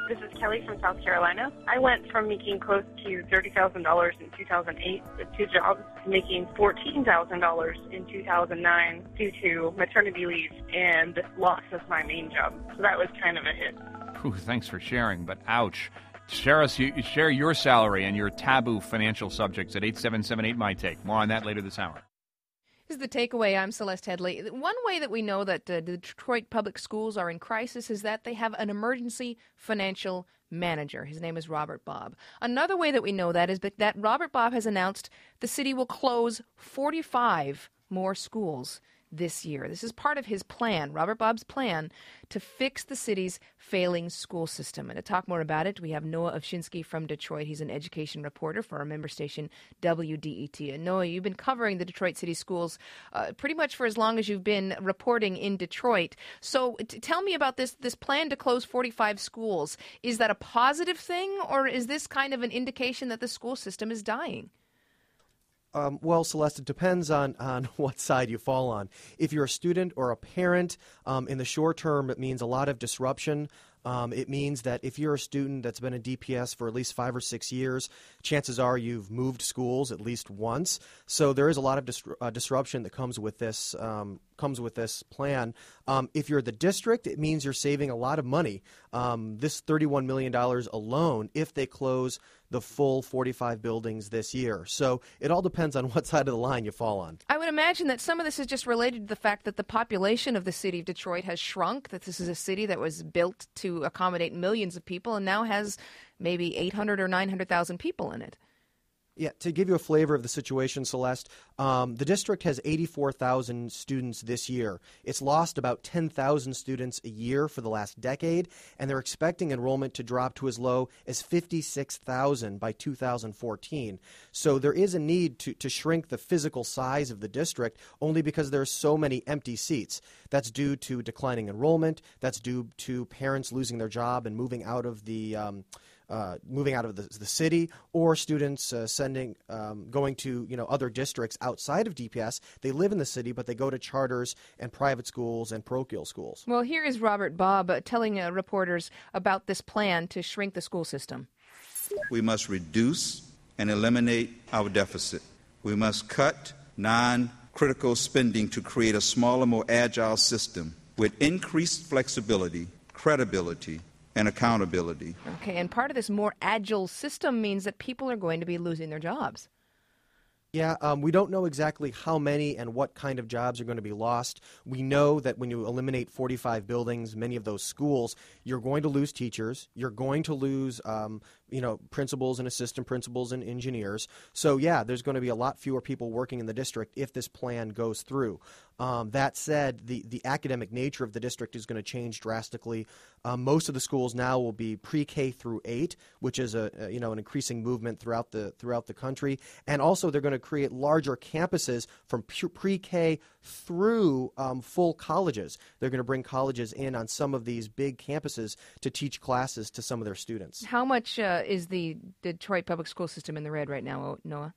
F: This is Kelly from South Carolina. I went from making close to thirty thousand dollars in two thousand eight with two jobs to making fourteen thousand dollars in two thousand nine due to maternity leave and loss of my main job. So that was kind of a hit.
B: Whew, thanks for sharing, but ouch. Share us, you, share your salary and your taboo financial subjects at eight seven seven eight, M Y Take. More on that later this hour.
D: This is The Takeaway. I'm Celeste Headley. One way that we know that uh, the Detroit public schools are in crisis is that they have an emergency financial manager. His name is Robert Bobb. Another way that we know that is that Robert Bobb has announced the city will close forty-five more schools this year. This is part of his plan, Robert Bobb's plan, to fix the city's failing school system. And to talk more about it, we have Noah Ovchinsky from Detroit. He's an education reporter for our member station, W D E T. And Noah, you've been covering the Detroit City schools uh, pretty much for as long as you've been reporting in Detroit. So t- tell me about this, this plan to close forty-five schools. Is that a positive thing, or is this kind of an indication that the school system is dying?
T: Um, well, Celeste, it depends on, on what side you fall on. If you're a student or a parent, um, in the short term, it means a lot of disruption. Um, it means that if you're a student that's been in D P S for at least five or six years, chances are you've moved schools at least once. So there is a lot of dis- uh, disruption that comes with this um, comes with this plan. Um, if you're the district, it means you're saving a lot of money. Um, this thirty-one million dollars alone, if they close the full forty-five buildings this year. So it all depends on what side of the line you fall on.
D: I would imagine that some of this is just related to the fact that the population of the city of Detroit has shrunk, that this is a city that was built to accommodate millions of people and now has maybe eight hundred or nine hundred thousand people in it.
T: Yeah, to give you a flavor of the situation, Celeste, um, the district has eighty-four thousand students this year. It's lost about ten thousand students a year for the last decade, and they're expecting enrollment to drop to as low as fifty-six thousand by two thousand fourteen. So there is a need to, to shrink the physical size of the district only because there are so many empty seats. That's due to declining enrollment. That's due to parents losing their job and moving out of the um, Uh, moving out of the, the city, or students uh, sending, um, going to you know other districts outside of D P S. They live in the city, but they go to charters and private schools and parochial schools.
D: Well, here is Robert Bobb uh, telling uh, reporters about this plan to shrink the school system.
U: We must reduce and eliminate our deficit. We must cut non-critical spending to create a smaller, more agile system with increased flexibility, credibility, and accountability.
D: Okay, and part of this more agile system means that people are going to be losing their jobs.
T: Yeah, um, we don't know exactly how many and what kind of jobs are going to be lost. We know that when you eliminate forty-five buildings, many of those schools, you're going to lose teachers. You're going to lose, um, you know, principals and assistant principals and engineers. So, yeah, there's going to be a lot fewer people working in the district if this plan goes through. Um, that said, the, the academic nature of the district is going to change drastically. Um, most of the schools now will be pre-K through eight, which is a, a you know an increasing movement throughout the throughout the country. And also, they're going to create larger campuses from pre-K through um, full colleges. They're going to bring colleges in on some of these big campuses to teach classes to some of their students.
D: How much uh, is the Detroit public school system in the red right now, Noah?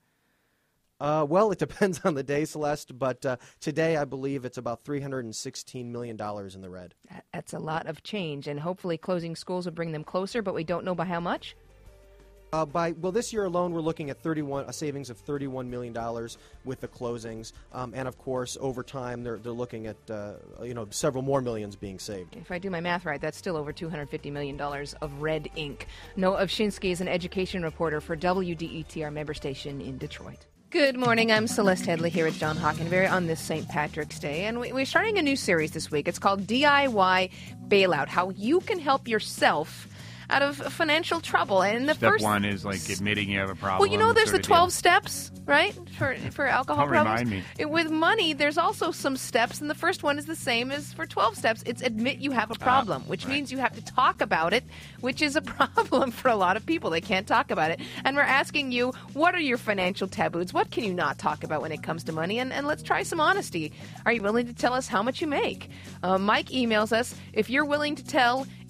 T: Uh, well, it depends on the day, Celeste, but uh, today I believe it's about three hundred sixteen million dollars in the red.
D: That's a lot of change, and hopefully closing schools will bring them closer, but we don't know by how much?
T: Uh, by well, this year alone, we're looking at thirty-one a savings of thirty-one million dollars with the closings, um, and of course, over time, they're they're looking at uh, you know several more millions being saved.
D: If I do my math right, that's still over two hundred fifty million dollars of red ink. Noah Ovchinsky is an education reporter for W D E T, our member station in Detroit. Good morning. I'm Celeste Headley here with John Hockenberry on this Saint Patrick's Day. And we, we're starting a new series this week. It's called D I Y Bailout, how you can help yourself out of financial trouble. And the
B: Step
D: first
B: one is like admitting you have a problem.
D: Well, you know, there's the
B: sort of
D: twelve
B: deal.
D: steps, right, for for alcohol
B: Don't
D: problems.
B: remind me.
D: It- with money, there's also some steps, and the first one is the same as for twelve steps. It's admit you have a problem,
B: Ah,
D: which
B: right.
D: means you have to talk about it, which is a problem for a lot of people. They can't talk about it. And we're asking you, what are your financial taboos? What can you not talk about when it comes to money? And, and let's try some honesty. Are you willing to tell us how much you make? Uh, Mike emails us, if you're willing to tell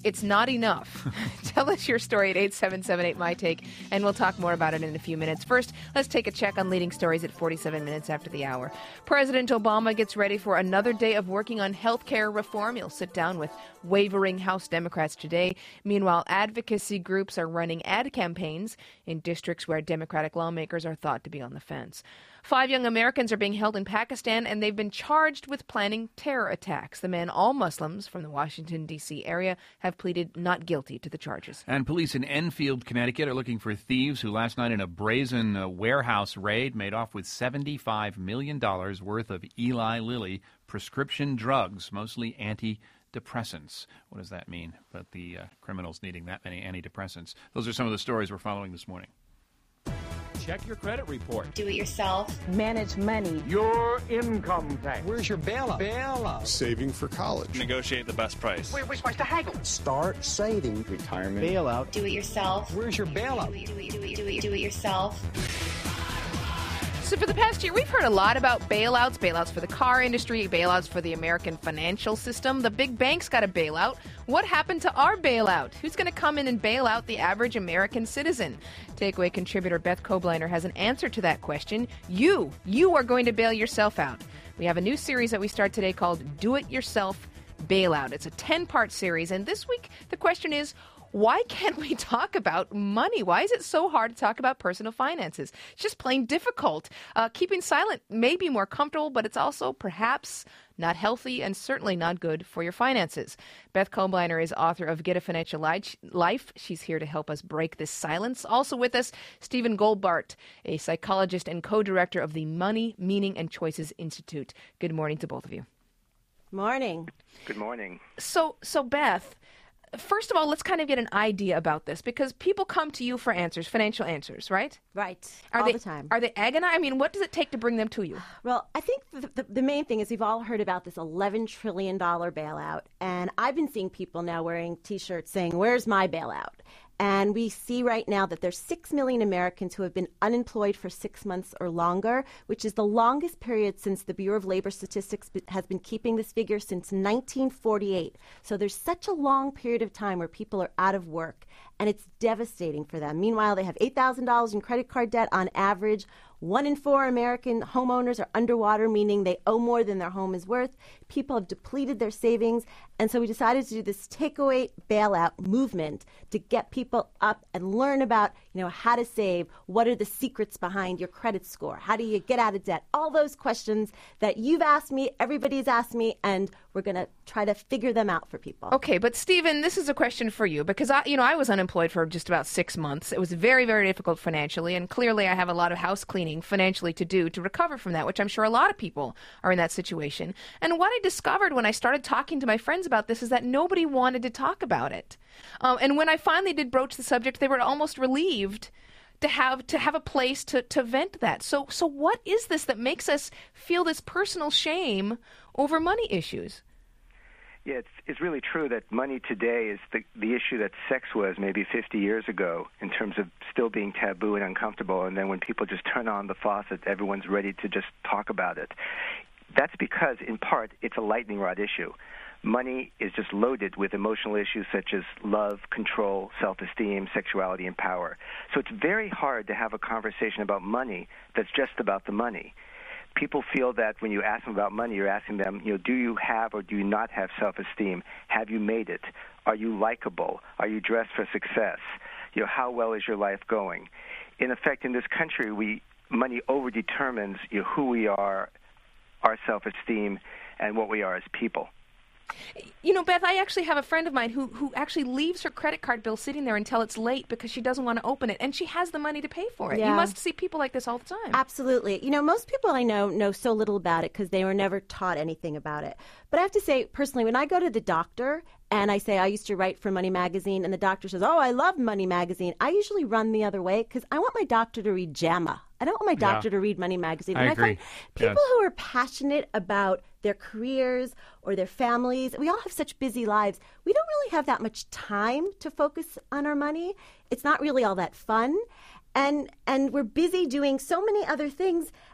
D: it's not enough. Tell us your story at eight seven seven eight, M Y Take, and we'll talk more about it in a few minutes. First, let's take a check on leading stories at forty-seven minutes after the hour. President Obama gets ready for another day of working on health care reform. He'll sit down with wavering House Democrats today. Meanwhile, advocacy groups are running ad campaigns in districts where Democratic lawmakers are thought to be on the fence. Five young Americans are being held in Pakistan, and they've been charged with planning terror attacks. The men, all Muslims from the Washington, D C area, have pleaded not guilty to the charges.
B: And police in Enfield, Connecticut, are looking for thieves who last night in a brazen uh, warehouse raid made off with seventy-five million dollars worth of Eli Lilly prescription drugs, mostly antidepressants. What does that mean? But the uh, criminals needing that many antidepressants. Those are some of the stories we're following this morning.
G: Check your credit report.
V: Do it yourself.
G: Manage money. Your income tax. Where's your bailout? Bailout.
W: Saving for college.
X: Negotiate the best price.
G: Where are we supposed to haggle?
W: Start saving.
G: Retirement.
W: Bailout.
V: Do it yourself.
G: Where's your bailout?
V: Do it, do it, do it, do it, do it yourself.
D: So for the past year, we've heard a lot about bailouts, bailouts for the car industry, bailouts for the American financial system. The big banks got a bailout. What happened to our bailout? Who's going to come in and bail out the average American citizen? Takeaway contributor Beth Kobliner has an answer to that question. You, you are going to bail yourself out. We have a new series that we start today called Do It Yourself Bailout. It's a ten-part series, and this week the question is, why can't we talk about money? Why is it so hard to talk about personal finances? It's just plain difficult. Uh, keeping silent may be more comfortable, but it's also perhaps not healthy and certainly not good for your finances. Beth Kobliner is author of Get a Financial Life. She's here to help us break this silence. Also with us, Stephen Goldbart, a psychologist and co-director of the Money, Meaning, and Choices Institute. Good morning to both of you.
Y: Morning.
I: Good morning.
D: So, so Beth, first of all, let's kind of get an idea about this, because people come to you for answers, financial answers, right?
Y: Right,
D: are
Y: all
D: they,
Y: the time.
D: Are they agonized? I mean, what does it take to bring them to you?
Y: Well, I think the, the, the main thing is we've all heard about this eleven trillion dollars bailout, and I've been seeing people now wearing T-shirts saying, where's my bailout? And we see right now that there's six million Americans who have been unemployed for six months or longer, which is the longest period since the Bureau of Labor Statistics has been keeping this figure since nineteen forty-eight. So there's such a long period of time where people are out of work, and it's devastating for them. Meanwhile, they have eight thousand dollars in credit card debt on average. One in four American homeowners are underwater, meaning they owe more than their home is worth. People have depleted their savings. And so we decided to do this takeaway bailout movement to get people up and learn about, you know, how to save. What are the secrets behind your credit score? How do you get out of debt? All those questions that you've asked me, everybody's asked me, and we're going to try to figure them out for people.
D: Okay, but Stephen, this is a question for you, because I, you know, I was unemployed for just about six months. It was very, very difficult financially, and clearly I have a lot of house cleaning financially to do to recover from that, which I'm sure a lot of people are in that situation. And what I discovered when I started talking to my friends about this is that nobody wanted to talk about it. Um, and when I finally did broach the subject, they were almost relieved to have to have a place to, to vent that. So so what is this that makes us feel this personal shame over money issues?
I: Yeah, it's, it's really true that money today is the, the issue that sex was maybe fifty years ago in terms of still being taboo and uncomfortable. And then when people just turn on the faucet, everyone's ready to just talk about it. That's because, in part, it's a lightning rod issue. Money is just loaded with emotional issues such as love, control, self-esteem, sexuality, and power. So it's very hard to have a conversation about money that's just about the money. People feel that when you ask them about money, you're asking them, you know, do you have or do you not have self-esteem? Have you made it? Are you likable? Are you dressed for success? You know, how well is your life going? In effect, in this country, we money overdetermines, you know, who we are, our self-esteem, and what we are as people.
D: You know, Beth, I actually have a friend of mine who, who actually leaves her credit card bill sitting there until it's late because she doesn't want to open it, and she has the money to pay for it.
Y: Yeah.
D: You must see people like this all the time.
Y: Absolutely. You know, most people I know know so little about it because they were never taught anything about it. But I have to say, personally, when I go to the doctor and I say I used to write for Money Magazine, and the doctor says, oh, I love Money Magazine, I usually run the other way because I want my doctor to read JAMA. I don't want my doctor
B: Yeah.
Y: to read Money Magazine.
B: I
Y: and
B: agree.
Y: I find people
B: Yes.
Y: who are passionate about their careers or their families, we all have such busy lives. We don't really have that much time to focus on our money. It's not really all that fun. And and we're busy doing so many other things.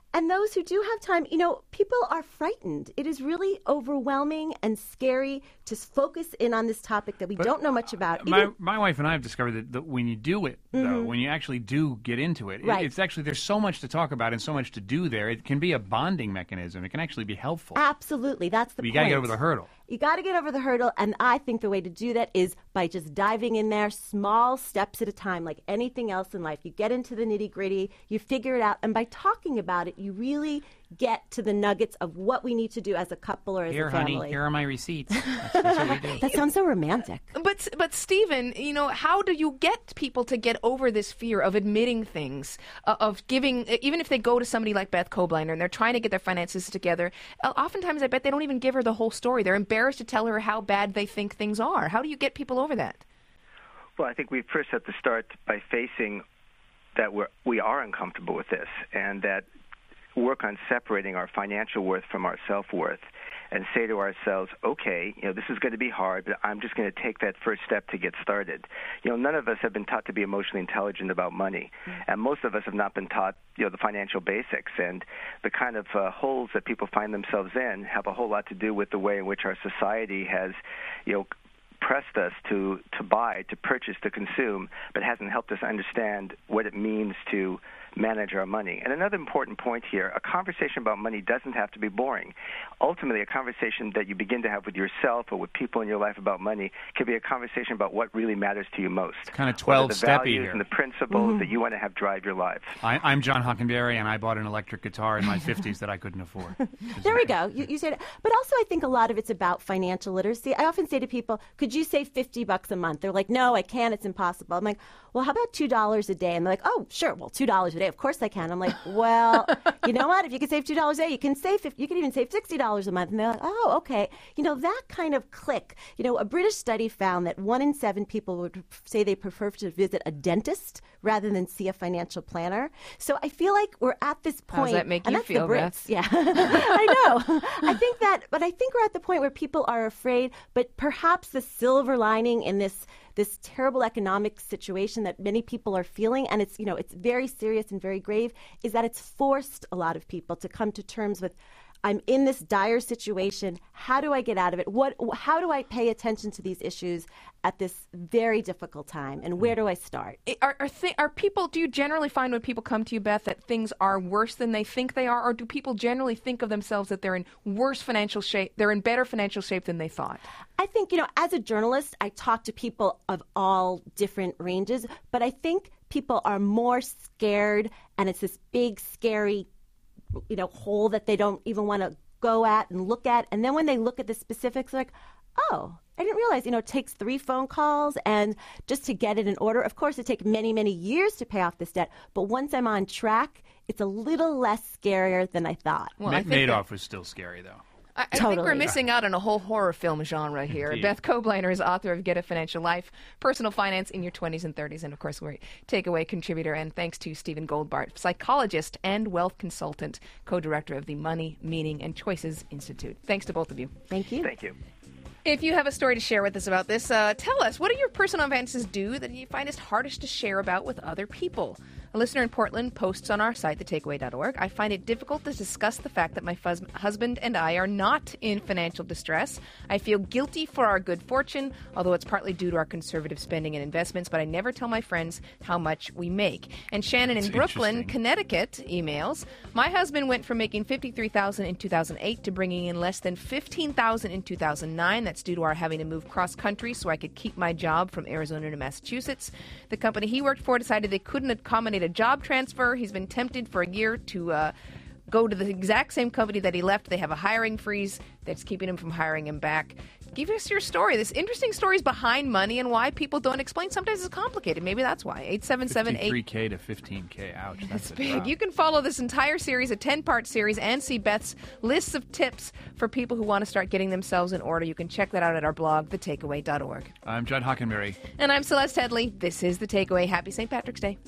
Y: And those who do have time, you know, people are frightened. It is really overwhelming and scary to focus in on this topic that we
B: But
Y: don't know much about.
B: My,
Y: Even-
B: my wife and I have discovered that, that when you do it, though,
Y: Mhm.
B: when you actually do get into it, it-
Y: Right.
B: it's actually, there's so much to talk about and so much to do there. It can be a bonding mechanism. It can actually be helpful.
Y: Absolutely. That's the
B: But you
Y: point.
B: got to get over the hurdle.
Y: You got to get over the hurdle, and I think the way to do that is by just diving in there, small steps at a time, like anything else in life. You get into the nitty gritty, you figure it out, and by talking about it, you really get to the nuggets of what we need to do as a couple or as
B: Here,
Y: a family.
B: honey, here are my receipts. That's, that's what we do.
Y: That sounds so romantic.
D: But but Stephen, you know, how do you get people to get over this fear of admitting things, uh, of giving, even if they go to somebody like Beth Kobliner and they're trying to get their finances together, uh, oftentimes I bet they don't even give her the whole story. They're embarrassed to tell her how bad they think things are. How do you get people over that?
H: Well, I think we first have to start by facing that we're, we are uncomfortable with this, and that work on separating our financial worth from our self-worth, and say to ourselves, okay, you know, this is going to be hard, but I'm just going to take that first step to get started. You know, none of us have been taught to be emotionally intelligent about money, and most of us have not been taught, you know, the financial basics. And the kind of uh, holes that people find themselves in have a whole lot to do with the way in which our society has, you know, pressed us to, to buy, to purchase, to consume, but hasn't helped us understand what it means to manage our money. And another important point here, a conversation about money doesn't have to be boring. Ultimately, a conversation that you begin to have with yourself or with people in your life about money can be a conversation about what really matters to you most. It's
B: kind of twelve-steppy
H: the values
B: here.
H: and the principles that you want to have drive your lives.
B: I, I'm John Hockenberry, and I bought an electric guitar in my fifties that I couldn't afford.
Y: There we go. You, you said it. But also, I think a lot of it's about financial literacy. I often say to people, could you save fifty bucks a month? They're like, no, I can't. It's impossible. I'm like, well, how about two dollars a day? And they're like, oh, sure. Well, two dollars a day. Of course I can. I'm like, well, you know what? If you can save two dollars a day, you can save fifty, you can even save sixty dollars a month. And they're like, oh, okay. You know, that kind of click. You know, a British study found that one in seven people would say they prefer to visit a dentist rather than see a financial planner. So I feel like we're at this point.
D: How does that make
Y: and
D: you
Y: that's
D: feel,
Y: the Brits.
D: Beth?
Y: Yeah, I know. I think that, but I think we're at the point where people are afraid, but perhaps the silver lining in this this terrible economic situation that many people are feeling, and it's, you know, it's very serious and very grave, is that it's forced a lot of people to come to terms with, I'm in this dire situation. How do I get out of it? What? How do I pay attention to these issues at this very difficult time? And where do I start?
D: Are are, th- are people? Do you generally find when people come to you, Beth, that things are worse than they think they are, or do people generally think of themselves that they're in worse financial shape? They're in better financial shape than they thought.
Y: I think, you know, as a journalist, I talk to people of all different ranges, but I think people are more scared, and it's this big, scary, you know, hole that they don't even want to go at and look at. And then when they look at the specifics, they're like, oh, I didn't realize, you know, it takes three phone calls and just to get it in order. Of course, it takes many, many years to pay off this debt. But once I'm on track, it's a little less scarier than I thought.
B: Well, Ma- Madoff that- was still scary, though.
D: I, I
Y: Totally.
D: think we're missing out on a whole horror film genre here.
B: Indeed.
D: Beth Kobliner is author of Get a Financial Life, Personal Finance in Your twenties and thirties, and of course we're a Takeaway contributor. And thanks to Stephen Goldbart, psychologist and wealth consultant, co-director of the Money, Meaning, and Choices Institute. Thanks to both of you.
Y: Thank you.
H: Thank you.
D: If you have a story to share with us about this, uh, tell us, what do your personal finances do that you find is hardest to share about with other people? A listener in Portland posts on our site, the takeaway dot org, I find it difficult to discuss the fact that my fuzz- husband and I are not in financial distress. I feel guilty for our good fortune, although it's partly due to our conservative spending and investments, but I never tell my friends how much we make. And Shannon in
B: That's
D: Brooklyn, Connecticut, emails, my husband went from making fifty-three thousand dollars in two thousand eight to bringing in less than fifteen thousand dollars in two thousand nine. That's due to our having to move cross-country so I could keep my job from Arizona to Massachusetts. The company he worked for decided they couldn't accommodate a job transfer. He's been tempted for a year to uh, go to the exact same company that he left. They have a hiring freeze that's keeping him from hiring him back. Give us your story. There's interesting stories behind money and why people don't explain. Sometimes it's complicated. Maybe that's why. eight seven seven eight
B: fifty-three K to fifteen K. Ouch. That's,
D: That's
B: a
D: big.
B: drop.
D: You can follow this entire series, a ten-part series, and see Beth's lists of tips for people who want to start getting themselves in order. You can check that out at our blog, the takeaway dot org.
B: I'm Judd Hockenberry.
D: And I'm Celeste Headley. This is The Takeaway. Happy Saint Patrick's Day.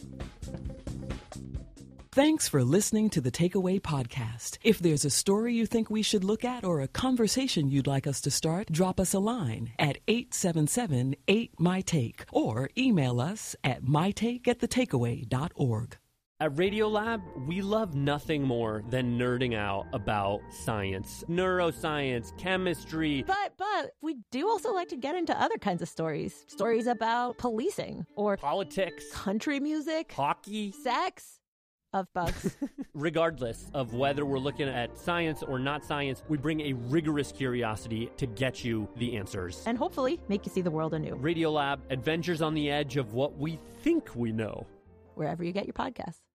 C: Thanks for listening to the Takeaway Podcast. If there's a story you think we should look at or a conversation you'd like us to start, drop us a line at eight seven seven eight my take or email us at mytake at the takeaway dot org.
J: At Radiolab, we love nothing more than nerding out about science, neuroscience, chemistry.
K: But, but, we do also like to get into other kinds of stories. Stories about policing or
J: politics,
K: country music,
J: hockey,
K: sex. Of bugs.
J: Regardless of whether we're looking at science or not science, we bring a rigorous curiosity to get you the answers.
K: And hopefully make you see the world anew.
J: Radiolab, adventures on the edge of what we think we know.
K: Wherever you get your podcasts.